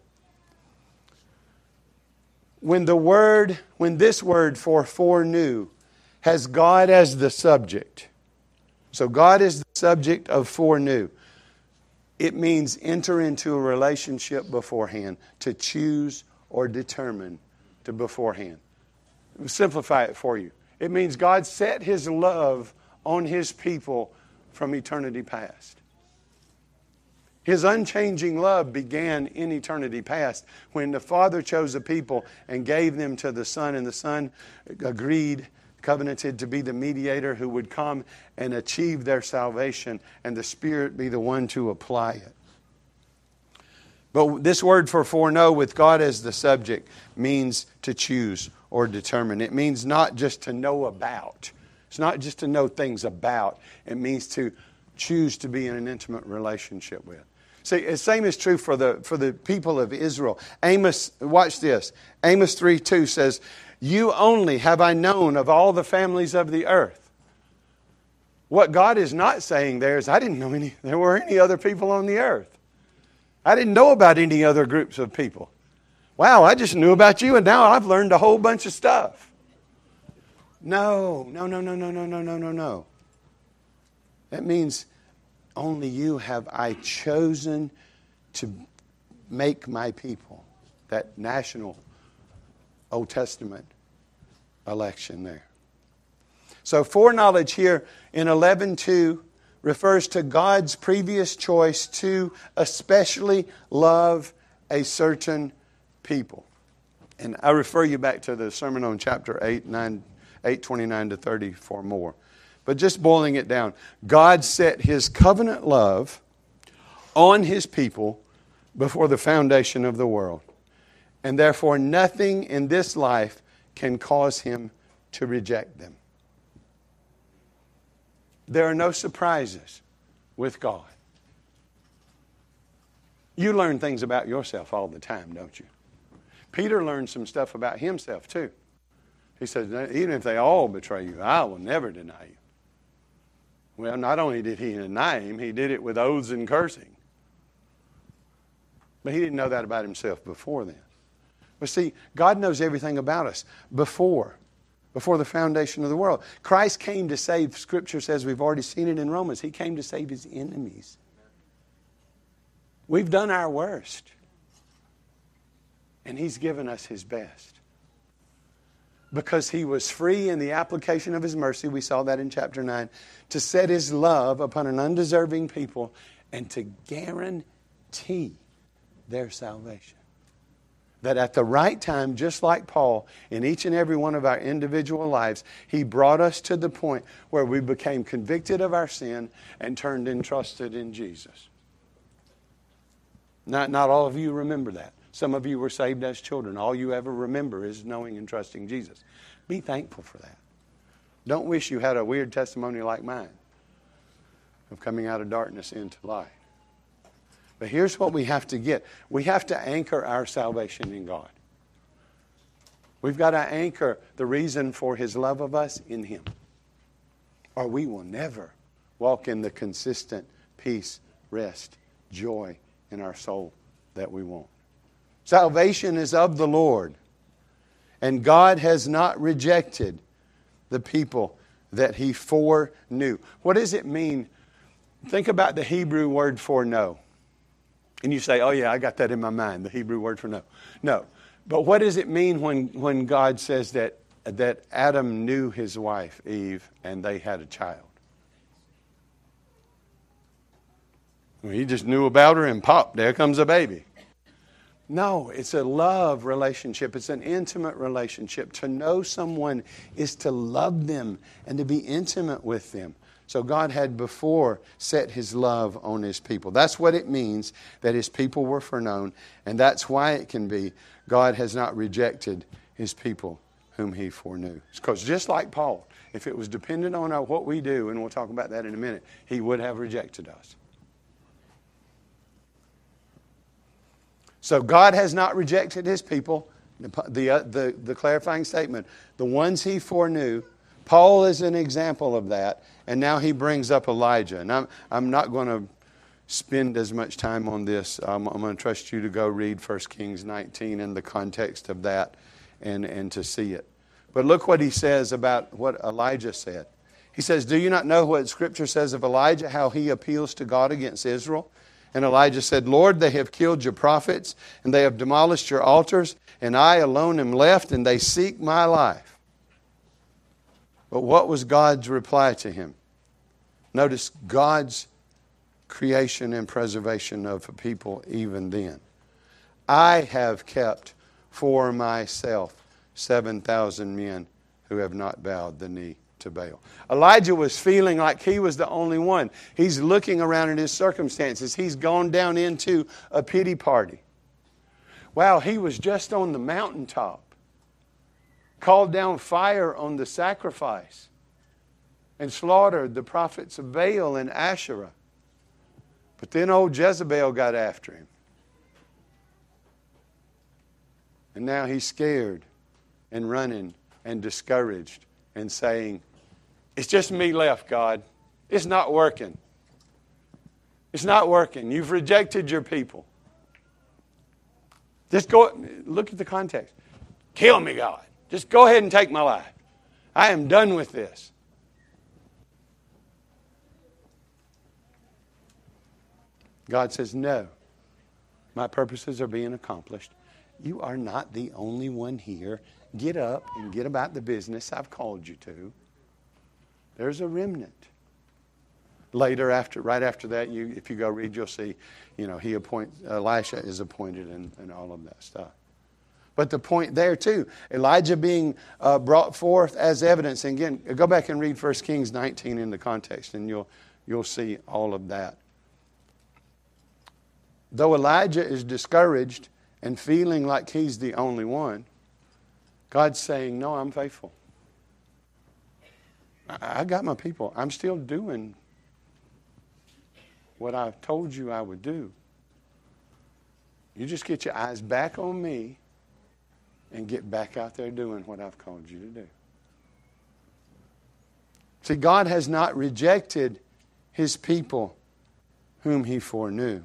When this word for foreknew has God as the subject, so God is the subject of foreknew, it means enter into a relationship beforehand, to choose or determine to beforehand. Simplify it for you. It means God set his love on his people from eternity past. His unchanging love began in eternity past when the Father chose a people and gave them to the Son, and the Son agreed, covenanted to be the mediator who would come and achieve their salvation, and the Spirit be the one to apply it. But this word for foreknow with God as the subject means to choose or determine. It means not just to know about. It's not just to know things about. It means to choose to be in an intimate relationship with. See, the same is true for the people of Israel. Amos, watch this. Amos 3:2 says, "You only have I known of all the families of the earth." What God is not saying there is, I didn't know there were any other people on the earth. I didn't know about any other groups of people. Wow, I just knew about you and now I've learned a whole bunch of stuff. No. That means only you have I chosen to make my people. That national Old Testament election there. So foreknowledge here in 11:2 refers to God's previous choice to especially love a certain people. And I refer you back to the sermon on chapter 8, 29 to 30 for more. But just boiling it down, God set His covenant love on His people before the foundation of the world. And therefore nothing in this life can cause Him to reject them. There are no surprises with God. You learn things about yourself all the time, don't you? Peter learned some stuff about himself too. He says, even if they all betray you, I will never deny you. Well, not only did he deny Him, he did it with oaths and cursing. But he didn't know that about himself before then. But see, God knows everything about us before the foundation of the world. Christ came to save, Scripture says, we've already seen it in Romans, He came to save His enemies. We've done our worst. And He's given us His best. Because He was free in the application of His mercy, we saw that in chapter 9, to set His love upon an undeserving people and to guarantee their salvation. That at the right time, just like Paul, in each and every one of our individual lives, he brought us to the point where we became convicted of our sin and turned and trusted in Jesus. Not all of you remember that. Some of you were saved as children. All you ever remember is knowing and trusting Jesus. Be thankful for that. Don't wish you had a weird testimony like mine of coming out of darkness into light. But here's what we have to get. We have to anchor our salvation in God. We've got to anchor the reason for His love of us in Him. Or we will never walk in the consistent peace, rest, joy in our soul that we want. Salvation is of the Lord. And God has not rejected the people that He foreknew. What does it mean? Think about the Hebrew word for know. And you say, oh yeah, I got that in my mind, the Hebrew word for know. No. But what does it mean when God says that Adam knew his wife, Eve, and they had a child? Well, he just knew about her and pop, there comes a baby. No, it's a love relationship. It's an intimate relationship. To know someone is to love them and to be intimate with them. So God had before set His love on His people. That's what it means that His people were foreknown. And that's why it can be God has not rejected His people whom He foreknew. Because just like Paul, if it was dependent on what we do, and we'll talk about that in a minute, he would have rejected us. So God has not rejected His people. The clarifying statement, the ones He foreknew. Paul is an example of that. And now he brings up Elijah. And I'm not going to spend as much time on this. I'm going to trust you to go read 1 Kings 19 in the context of that and to see it. But look what he says about what Elijah said. He says, do you not know what Scripture says of Elijah, how he appeals to God against Israel? And Elijah said, Lord, they have killed your prophets, and they have demolished your altars, and I alone am left, and they seek my life. But what was God's reply to him? Notice God's creation and preservation of a people even then. I have kept for myself 7,000 men who have not bowed the knee to Baal. Elijah was feeling like he was the only one. He's looking around at his circumstances. He's gone down into a pity party. Wow, he was just on the mountaintop. Called down fire on the sacrifice and slaughtered the prophets of Baal and Asherah. But then old Jezebel got after him. And now he's scared and running and discouraged and saying, it's just me left, God. It's not working. It's not working. You've rejected your people. Just go, look at the context. Kill me, God. Just go ahead and take my life. I am done with this. God says, no. My purposes are being accomplished. You are not the only one here. Get up and get about the business I've called you to. There's a remnant. Later, right after that, if you go read, you'll see, Elisha is appointed and all of that stuff. But the point there too, Elijah being brought forth as evidence. And again, go back and read 1 Kings 19 in the context, and you'll see all of that. Though Elijah is discouraged and feeling like he's the only one, God's saying, no, I'm faithful. I got my people. I'm still doing what I told you I would do. You just get your eyes back on me and get back out there doing what I've called you to do. See, God has not rejected His people whom He foreknew.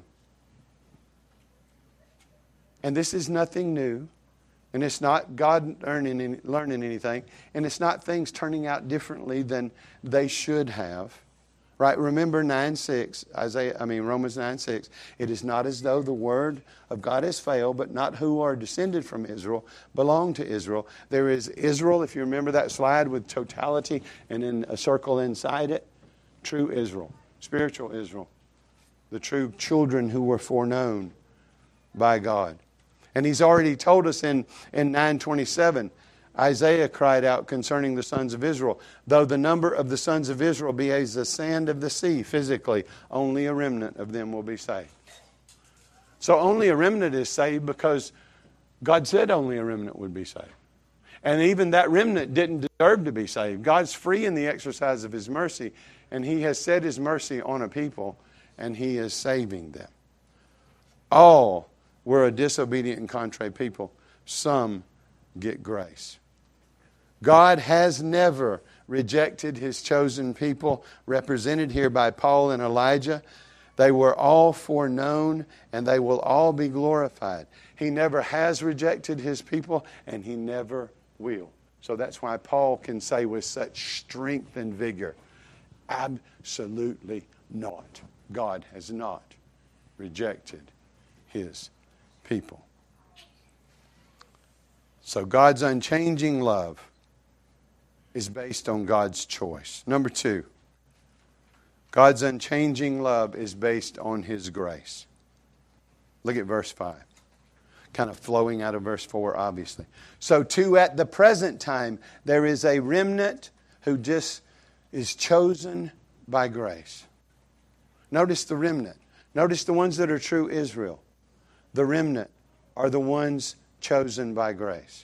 And this is nothing new. And it's not God learning anything. And it's not things turning out differently than they should have. Right? Remember 9:6, Romans 9:6. It is not as though the word of God has failed, but not who are descended from Israel belong to Israel. There is Israel, if you remember that slide with totality and then a circle inside it. True Israel, spiritual Israel. The true children who were foreknown by God. And He's already told us in 9:27, Isaiah cried out concerning the sons of Israel, though the number of the sons of Israel be as the sand of the sea, physically, only a remnant of them will be saved. So only a remnant is saved because God said only a remnant would be saved. And even that remnant didn't deserve to be saved. God's free in the exercise of His mercy, and He has set His mercy on a people, and He is saving them. All were a disobedient and contrary people. Some get grace. God has never rejected His chosen people, represented here by Paul and Elijah. They were all foreknown, and they will all be glorified. He never has rejected His people, and He never will. So that's why Paul can say with such strength and vigor, absolutely not. God has not rejected His people. So God's unchanging love is based on God's choice. Number 2, God's unchanging love is based on His grace. Look at verse 5. Kind of flowing out of verse 4, obviously. So too at the present time, there is a remnant who just is chosen by grace. Notice the remnant. Notice the ones that are true Israel. The remnant are the ones chosen by grace.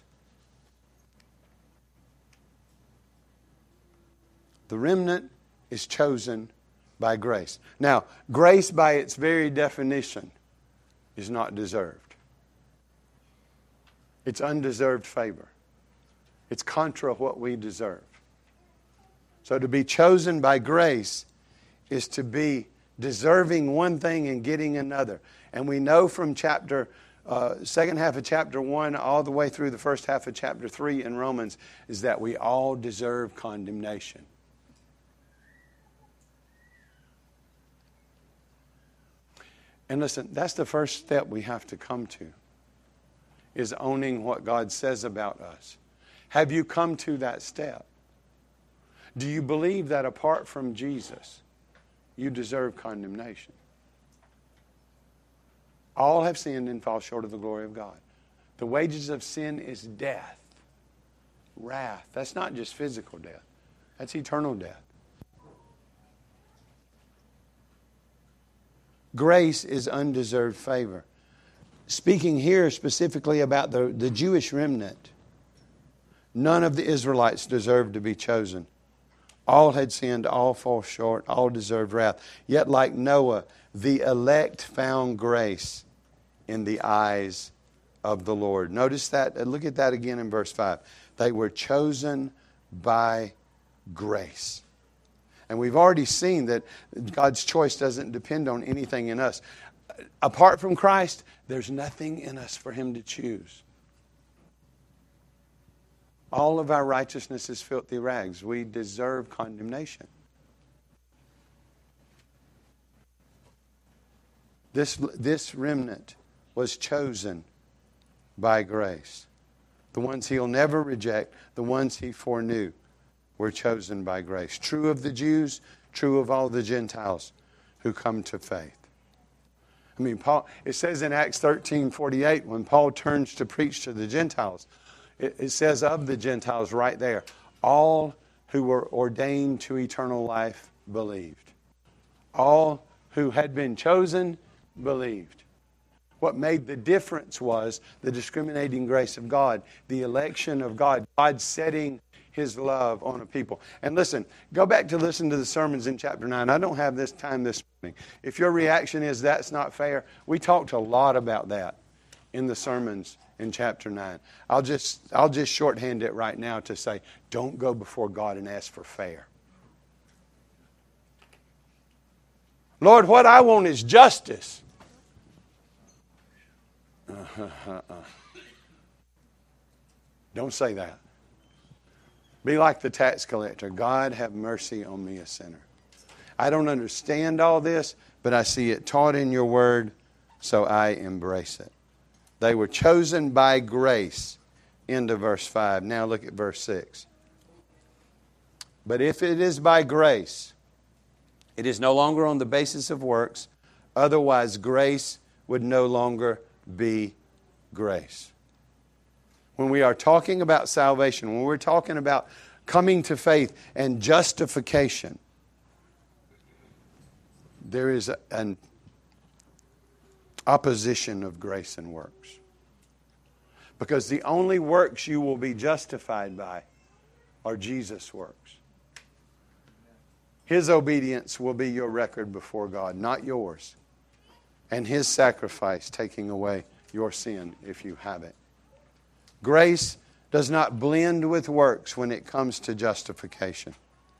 The remnant is chosen by grace. Now, grace by its very definition is not deserved. It's undeserved favor. It's contra what we deserve. So to be chosen by grace is to be deserving one thing and getting another. And we know from second half of chapter 1 all the way through the first half of chapter 3 in Romans is that we all deserve condemnation. And listen, that's the first step we have to come to, is owning what God says about us. Have you come to that step? Do you believe that apart from Jesus, you deserve condemnation? All have sinned and fall short of the glory of God. The wages of sin is death, wrath. That's not just physical death. That's eternal death. Grace is undeserved favor. Speaking here specifically about the Jewish remnant, none of the Israelites deserved to be chosen. All had sinned, all fall short, all deserved wrath. Yet like Noah, the elect found grace in the eyes of the Lord. Notice that. Look at that again in verse 5. They were chosen by grace. And we've already seen that God's choice doesn't depend on anything in us. Apart from Christ, there's nothing in us for Him to choose. All of our righteousness is filthy rags. We deserve condemnation. This remnant was chosen by grace. The ones He'll never reject, the ones He foreknew, were chosen by grace. True of the Jews, true of all the Gentiles who come to faith. I mean, Paul, it says in Acts 13:48, when Paul turns to preach to the Gentiles, it says of the Gentiles right there, all who were ordained to eternal life believed. All who had been chosen believed. What made the difference was the discriminating grace of God, the election of God, God setting His love on a people. And listen, go back to listen to the sermons in chapter 9. I don't have this time this morning. If your reaction is that's not fair, we talked a lot about that in the sermons in chapter 9. I'll just shorthand it right now to say, don't go before God and ask for fair. Lord, what I want is justice. Don't say that. Be like the tax collector. God, have mercy on me, a sinner. I don't understand all this, but I see it taught in your word, so I embrace it. They were chosen by grace. End of verse 5. Now look at verse 6. But if it is by grace, it is no longer on the basis of works. Otherwise, grace would no longer be grace. When we are talking about salvation, when we're talking about coming to faith and justification, there is an opposition of grace and works. Because the only works you will be justified by are Jesus' works. His obedience will be your record before God, not yours. And His sacrifice taking away your sin if you have it. Grace does not blend with works when it comes to justification.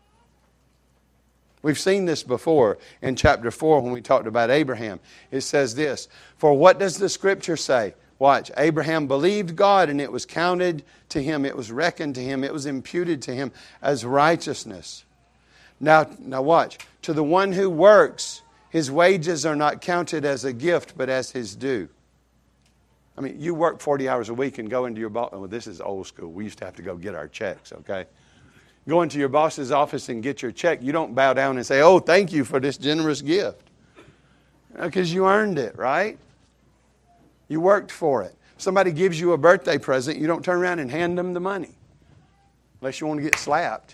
We've seen this before in chapter 4 when we talked about Abraham. It says this, for what does the Scripture say? Watch, Abraham believed God and it was counted to him, it was reckoned to him, it was imputed to him as righteousness. Now watch, to the one who works, his wages are not counted as a gift but as his due. I mean, you work 40 hours a week and go into your boss. Well, this is old school. We used to have to go get our checks, okay? Go into your boss's office and get your check. You don't bow down and say, oh, thank you for this generous gift. Because you earned it, right? You worked for it. Somebody gives you a birthday present, you don't turn around and hand them the money. Unless you want to get slapped.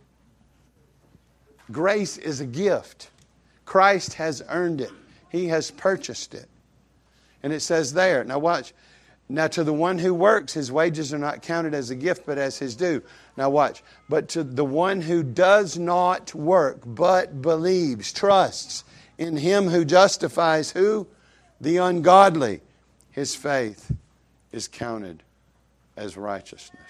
Grace is a gift. Christ has earned it. He has purchased it. And it says there, now watch. Now to the one who works, his wages are not counted as a gift, but as his due. Now watch. But to the one who does not work, but believes, trusts in Him who justifies who? The ungodly. His faith is counted as righteousness.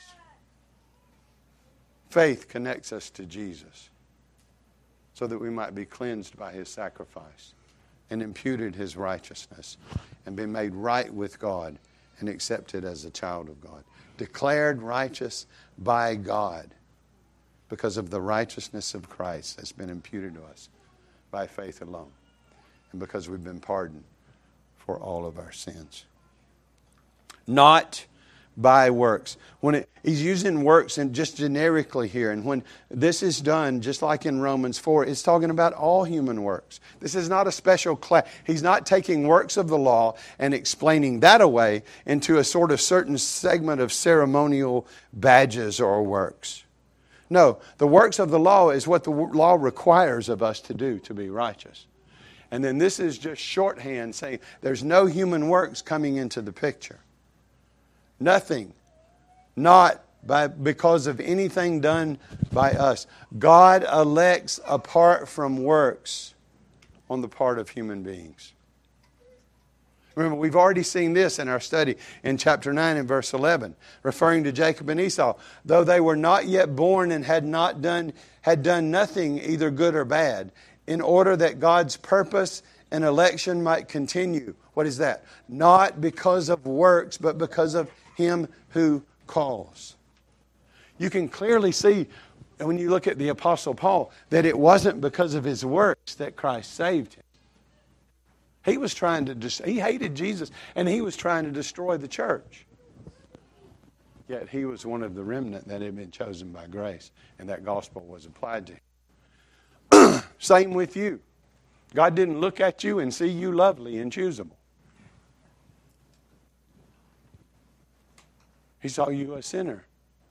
Faith connects us to Jesus so that we might be cleansed by His sacrifice and imputed His righteousness and be made right with God and accepted as a child of God. Declared righteous by God because of the righteousness of Christ that's been imputed to us by faith alone. And because we've been pardoned for all of our sins. Not by works. He's using works and just generically here. And when this is done, just like in Romans 4, it's talking about all human works. This is not a special class. He's not taking works of the law and explaining that away into a sort of certain segment of ceremonial badges or works. No, the works of the law is what the law requires of us to do to be righteous. And then this is just shorthand saying there's no human works coming into the picture. Nothing. Not because of anything done by us. God elects apart from works on the part of human beings. Remember, we've already seen this in our study in chapter 9 and verse 11, referring to Jacob and Esau. Though they were not yet born and had done nothing either good or bad, in order that God's purpose and election might continue. What is that? Not because of works, but because of Him who calls. You can clearly see when you look at the Apostle Paul that it wasn't because of his works that Christ saved him. He was he hated Jesus and he was trying to destroy the church. Yet he was one of the remnant that had been chosen by grace and that gospel was applied to him. Same with you. God didn't look at you and see you lovely and choosable. He saw you a sinner,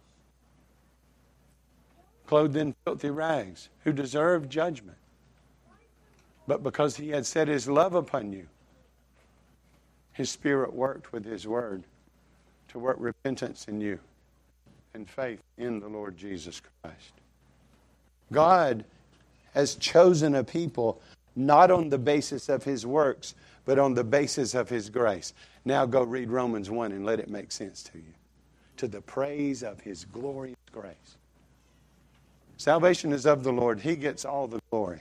clothed in filthy rags, who deserved judgment. But because He had set His love upon you, His Spirit worked with His Word to work repentance in you and faith in the Lord Jesus Christ. God has chosen a people not on the basis of His works, but on the basis of His grace. Now go read Romans 1 and let it make sense to you. To the praise of His glorious grace. Salvation is of the Lord. He gets all the glory.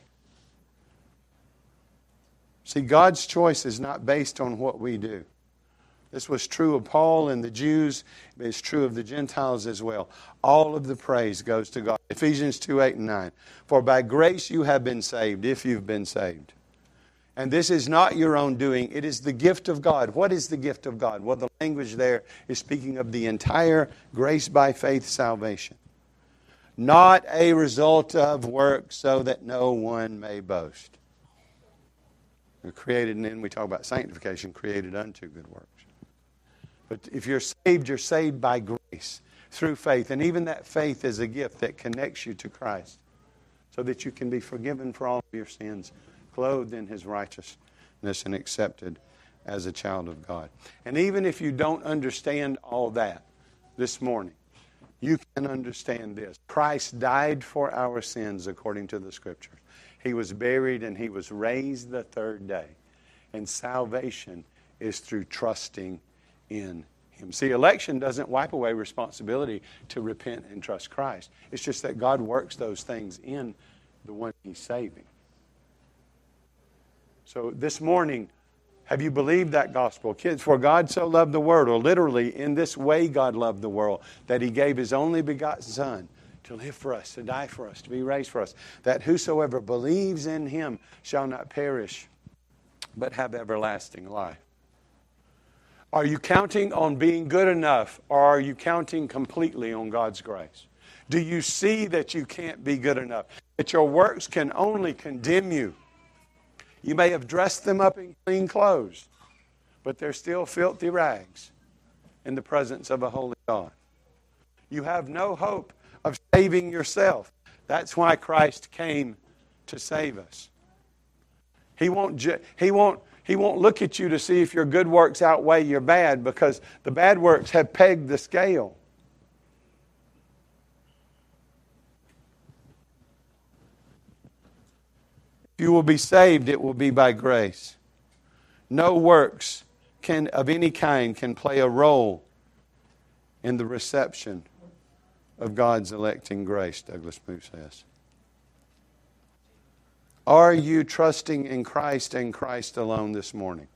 See, God's choice is not based on what we do. This was true of Paul and the Jews. It's true of the Gentiles as well. All of the praise goes to God. Ephesians 2:8-9. For by grace you have been saved, if you've been saved. And this is not your own doing. It is the gift of God. What is the gift of God? Well, the language there is speaking of the entire grace by faith salvation. Not a result of work so that no one may boast. We're created, and then we talk about sanctification, created unto good works. But if you're saved by grace, through faith. And even that faith is a gift that connects you to Christ so that you can be forgiven for all of your sins, clothed in His righteousness and accepted as a child of God. And even if you don't understand all that this morning, you can understand this. Christ died for our sins according to the Scriptures. He was buried and He was raised the third day. And salvation is through trusting in Him. See, election doesn't wipe away responsibility to repent and trust Christ. It's just that God works those things in the one He's saving. So this morning, have you believed that gospel? Kids, for God so loved the world, or literally in this way God loved the world, that He gave His only begotten Son to live for us, to die for us, to be raised for us, that whosoever believes in Him shall not perish, but have everlasting life. Are you counting on being good enough, or are you counting completely on God's grace? Do you see that you can't be good enough, that your works can only condemn you? You may have dressed them up in clean clothes, but they're still filthy rags in the presence of a holy God. You have no hope of saving yourself. That's why Christ came to save us. He won't look at you to see if your good works outweigh your bad, because the bad works have pegged the scale. If you will be saved, it will be by grace. No works of any kind can play a role in the reception of God's electing grace, Douglas Moo says. Are you trusting in Christ and Christ alone this morning?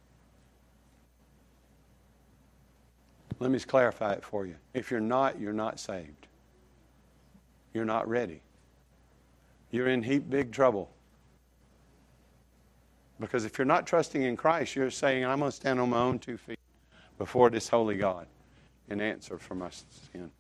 Let me clarify it for you. If you're not, you're not saved. You're not ready. You're in heap big trouble. Because if you're not trusting in Christ, you're saying, I'm going to stand on my own 2 feet before this holy God and answer for my sin.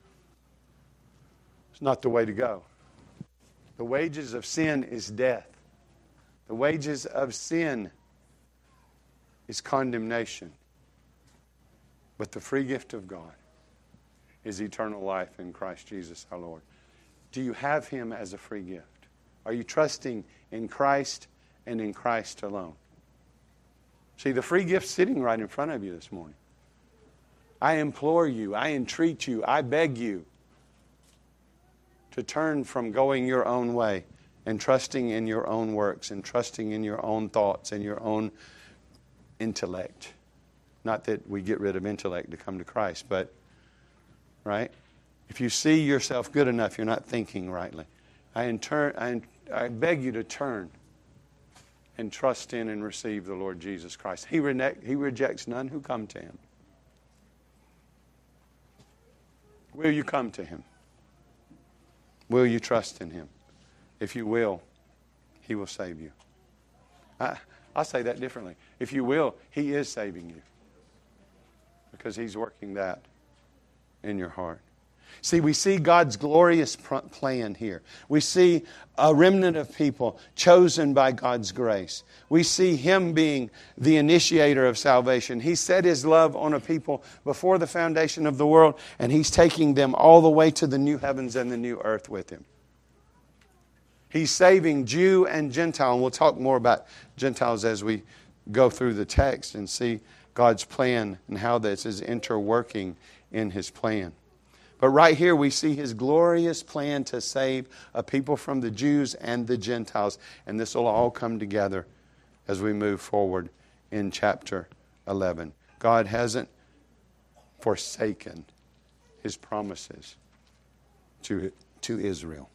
It's not the way to go. The wages of sin is death. The wages of sin is condemnation. But the free gift of God is eternal life in Christ Jesus our Lord. Do you have Him as a free gift? Are you trusting in Christ and in Christ alone? See, the free gift's sitting right in front of you this morning. I implore you, I entreat you, I beg you to turn from going your own way and trusting in your own works and trusting in your own thoughts and your own intellect. Not that we get rid of intellect to come to Christ, but, right? If you see yourself good enough, you're not thinking rightly. I beg you to turn and trust in and receive the Lord Jesus Christ. He rejects none who come to Him. Will you come to Him? Will you trust in Him? If you will, He will save you. I'll say that differently. If you will, He is saving you. Because He's working that in your heart. See, we see God's glorious plan here. We see a remnant of people chosen by God's grace. We see Him being the initiator of salvation. He set His love on a people before the foundation of the world, and He's taking them all the way to the new heavens and the new earth with Him. He's saving Jew and Gentile, and we'll talk more about Gentiles as we go through the text and see God's plan and how this is interworking in His plan. But right here we see His glorious plan to save a people from the Jews and the Gentiles. And this will all come together as we move forward in chapter 11. God hasn't forsaken His promises to Israel.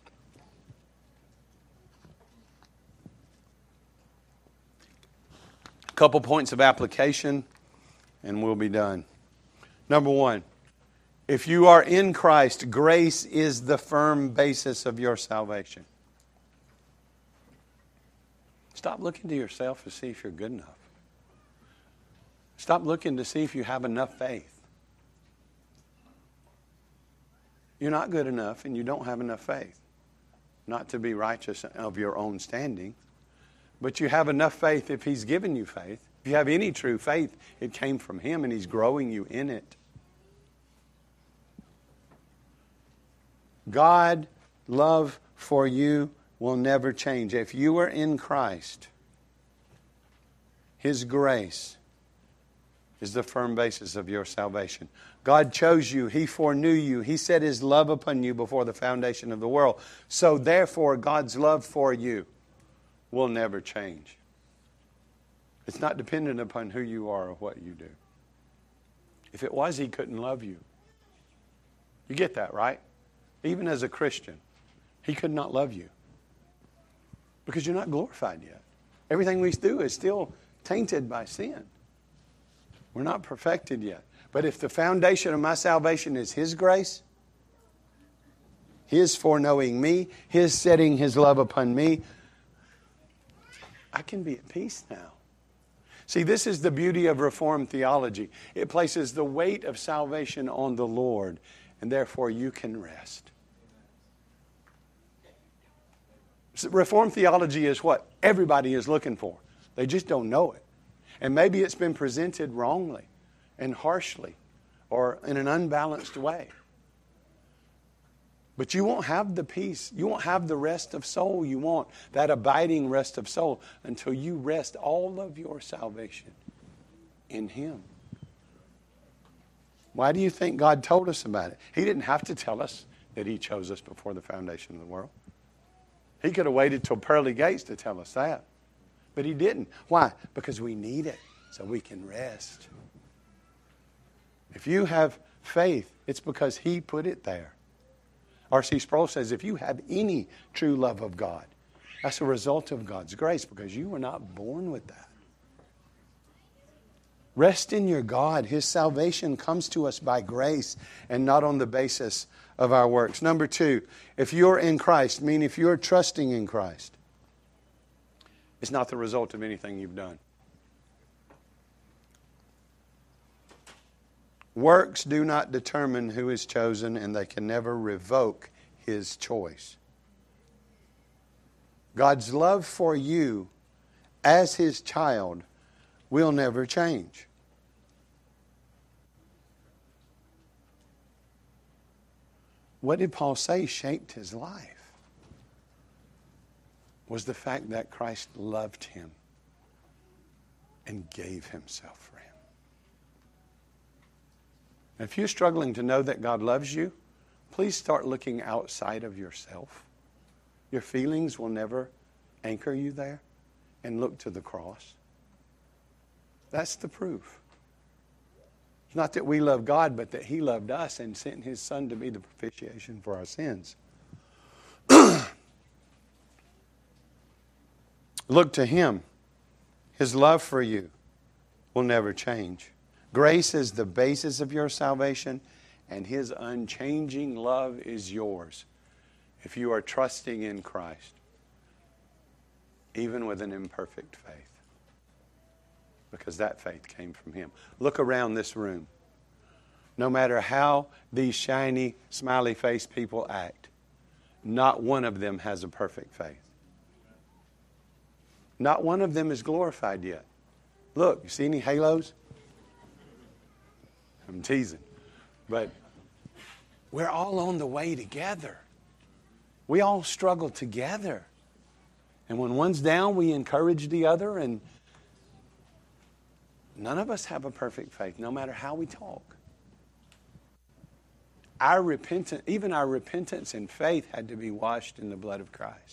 A couple points of application and we'll be done. Number one. If you are in Christ, grace is the firm basis of your salvation. Stop looking to yourself to see if you're good enough. Stop looking to see if you have enough faith. You're not good enough and you don't have enough faith. Not to be righteous of your own standing, but you have enough faith if He's given you faith. If you have any true faith, it came from Him and He's growing you in it. God's love for you will never change. If you are in Christ, His grace is the firm basis of your salvation. God chose you. He foreknew you. He set His love upon you before the foundation of the world. So therefore, God's love for you will never change. It's not dependent upon who you are or what you do. If it was, He couldn't love you. You get that, right? Even as a Christian, He could not love you because you're not glorified yet. Everything we do is still tainted by sin. We're not perfected yet. But if the foundation of my salvation is His grace, His foreknowing me, His setting His love upon me, I can be at peace now. See, this is the beauty of Reformed theology. It places the weight of salvation on the Lord, and therefore you can rest. Reformed theology is what everybody is looking for. They just don't know it. And maybe it's been presented wrongly and harshly or in an unbalanced way. But you won't have the peace. You won't have the rest of soul you want, that abiding rest of soul, until you rest all of your salvation in Him. Why do you think God told us about it? He didn't have to tell us that He chose us before the foundation of the world. He could have waited till pearly gates to tell us that. But He didn't. Why? Because we need it so we can rest. If you have faith, it's because He put it there. R.C. Sproul says if you have any true love of God, that's a result of God's grace because you were not born with that. Rest in your God. His salvation comes to us by grace and not on the basis of our works. Number two, if you're in Christ, meaning if you're trusting in Christ, it's not the result of anything you've done. Works do not determine who is chosen, and they can never revoke His choice. God's love for you as His child will never change. What did Paul say shaped his life? Was the fact that Christ loved him and gave Himself for him. If you're struggling to know that God loves you, please start looking outside of yourself. Your feelings will never anchor you there, and look to the cross. That's the proof. It's not that we love God, but that He loved us and sent His Son to be the propitiation for our sins. Look to Him. His love for you will never change. Grace is the basis of your salvation, and His unchanging love is yours if you are trusting in Christ, even with an imperfect faith. Because that faith came from Him. Look around this room. No matter how these shiny, smiley face people act, not one of them has a perfect faith. Not one of them is glorified yet. Look, you see any halos? I'm teasing. But we're all on the way together. We all struggle together. And when one's down, we encourage the other. And none of us have a perfect faith, no matter how we talk. Even our repentance and faith had to be washed in the blood of Christ.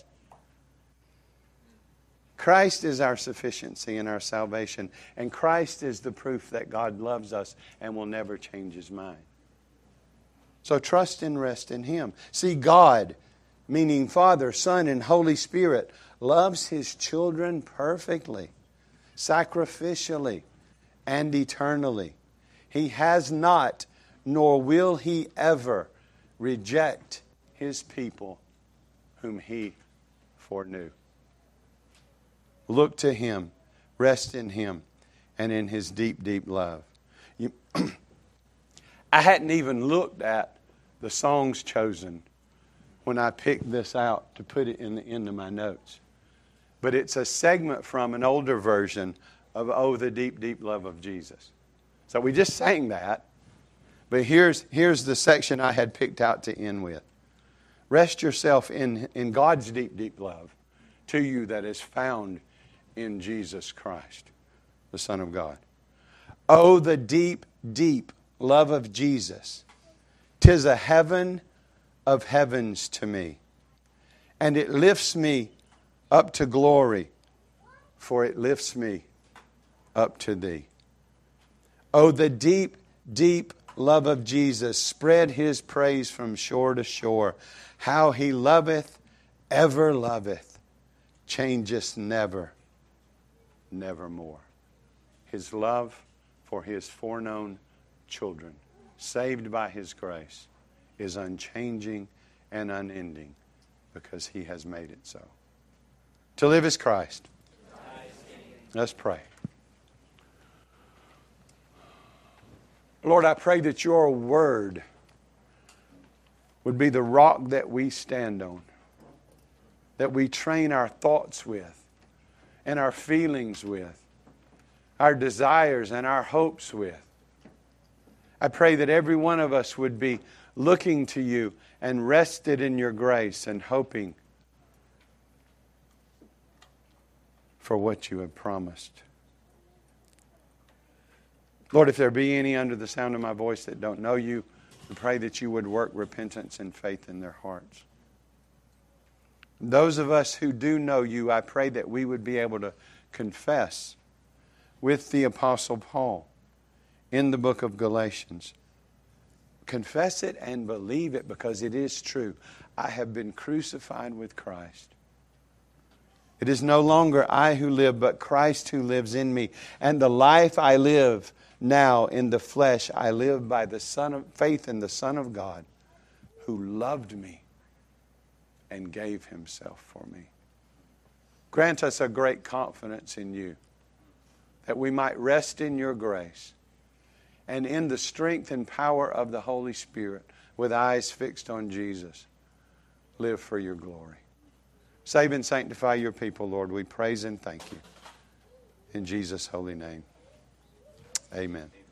Christ is our sufficiency and our salvation. And Christ is the proof that God loves us and will never change His mind. So trust and rest in Him. See, God, meaning Father, Son, and Holy Spirit, loves His children perfectly, sacrificially, and eternally. He has not, nor will He ever reject His people whom He foreknew. Look to Him, rest in Him, and in His deep, deep love. I hadn't even looked at the songs chosen when I picked this out to put it in the end of my notes. But it's a segment from an older version of Oh, the Deep, Deep Love of Jesus. So we just sang that. But here's the section I had picked out to end with. Rest yourself in God's deep, deep love to you that is found in Jesus Christ, the Son of God. Oh, the deep, deep love of Jesus. 'Tis a heaven of heavens to me. And it lifts me up to glory, for it lifts me up to Thee. Oh, the deep, deep love of Jesus. Spread His praise from shore to shore. How He loveth, ever loveth, changeth never, nevermore. His love for His foreknown children, saved by His grace, is unchanging and unending because He has made it so. To live is Christ. Let's pray. Lord, I pray that Your Word would be the rock that we stand on, that we train our thoughts with, and our feelings with, our desires and our hopes with. I pray that every one of us would be looking to You and rested in Your grace and hoping for what You have promised. Lord, if there be any under the sound of my voice that don't know You, I pray that You would work repentance and faith in their hearts. Those of us who do know You, I pray that we would be able to confess with the Apostle Paul in the book of Galatians. Confess it and believe it because it is true. I have been crucified with Christ. It is no longer I who live, but Christ who lives in me. And the life I live now in the flesh, I live by the faith in the Son of God who loved me and gave Himself for me. Grant us a great confidence in You, that we might rest in Your grace and in the strength and power of the Holy Spirit, with eyes fixed on Jesus, live for Your glory. Save and sanctify Your people, Lord. We praise and thank You. In Jesus' holy name, amen.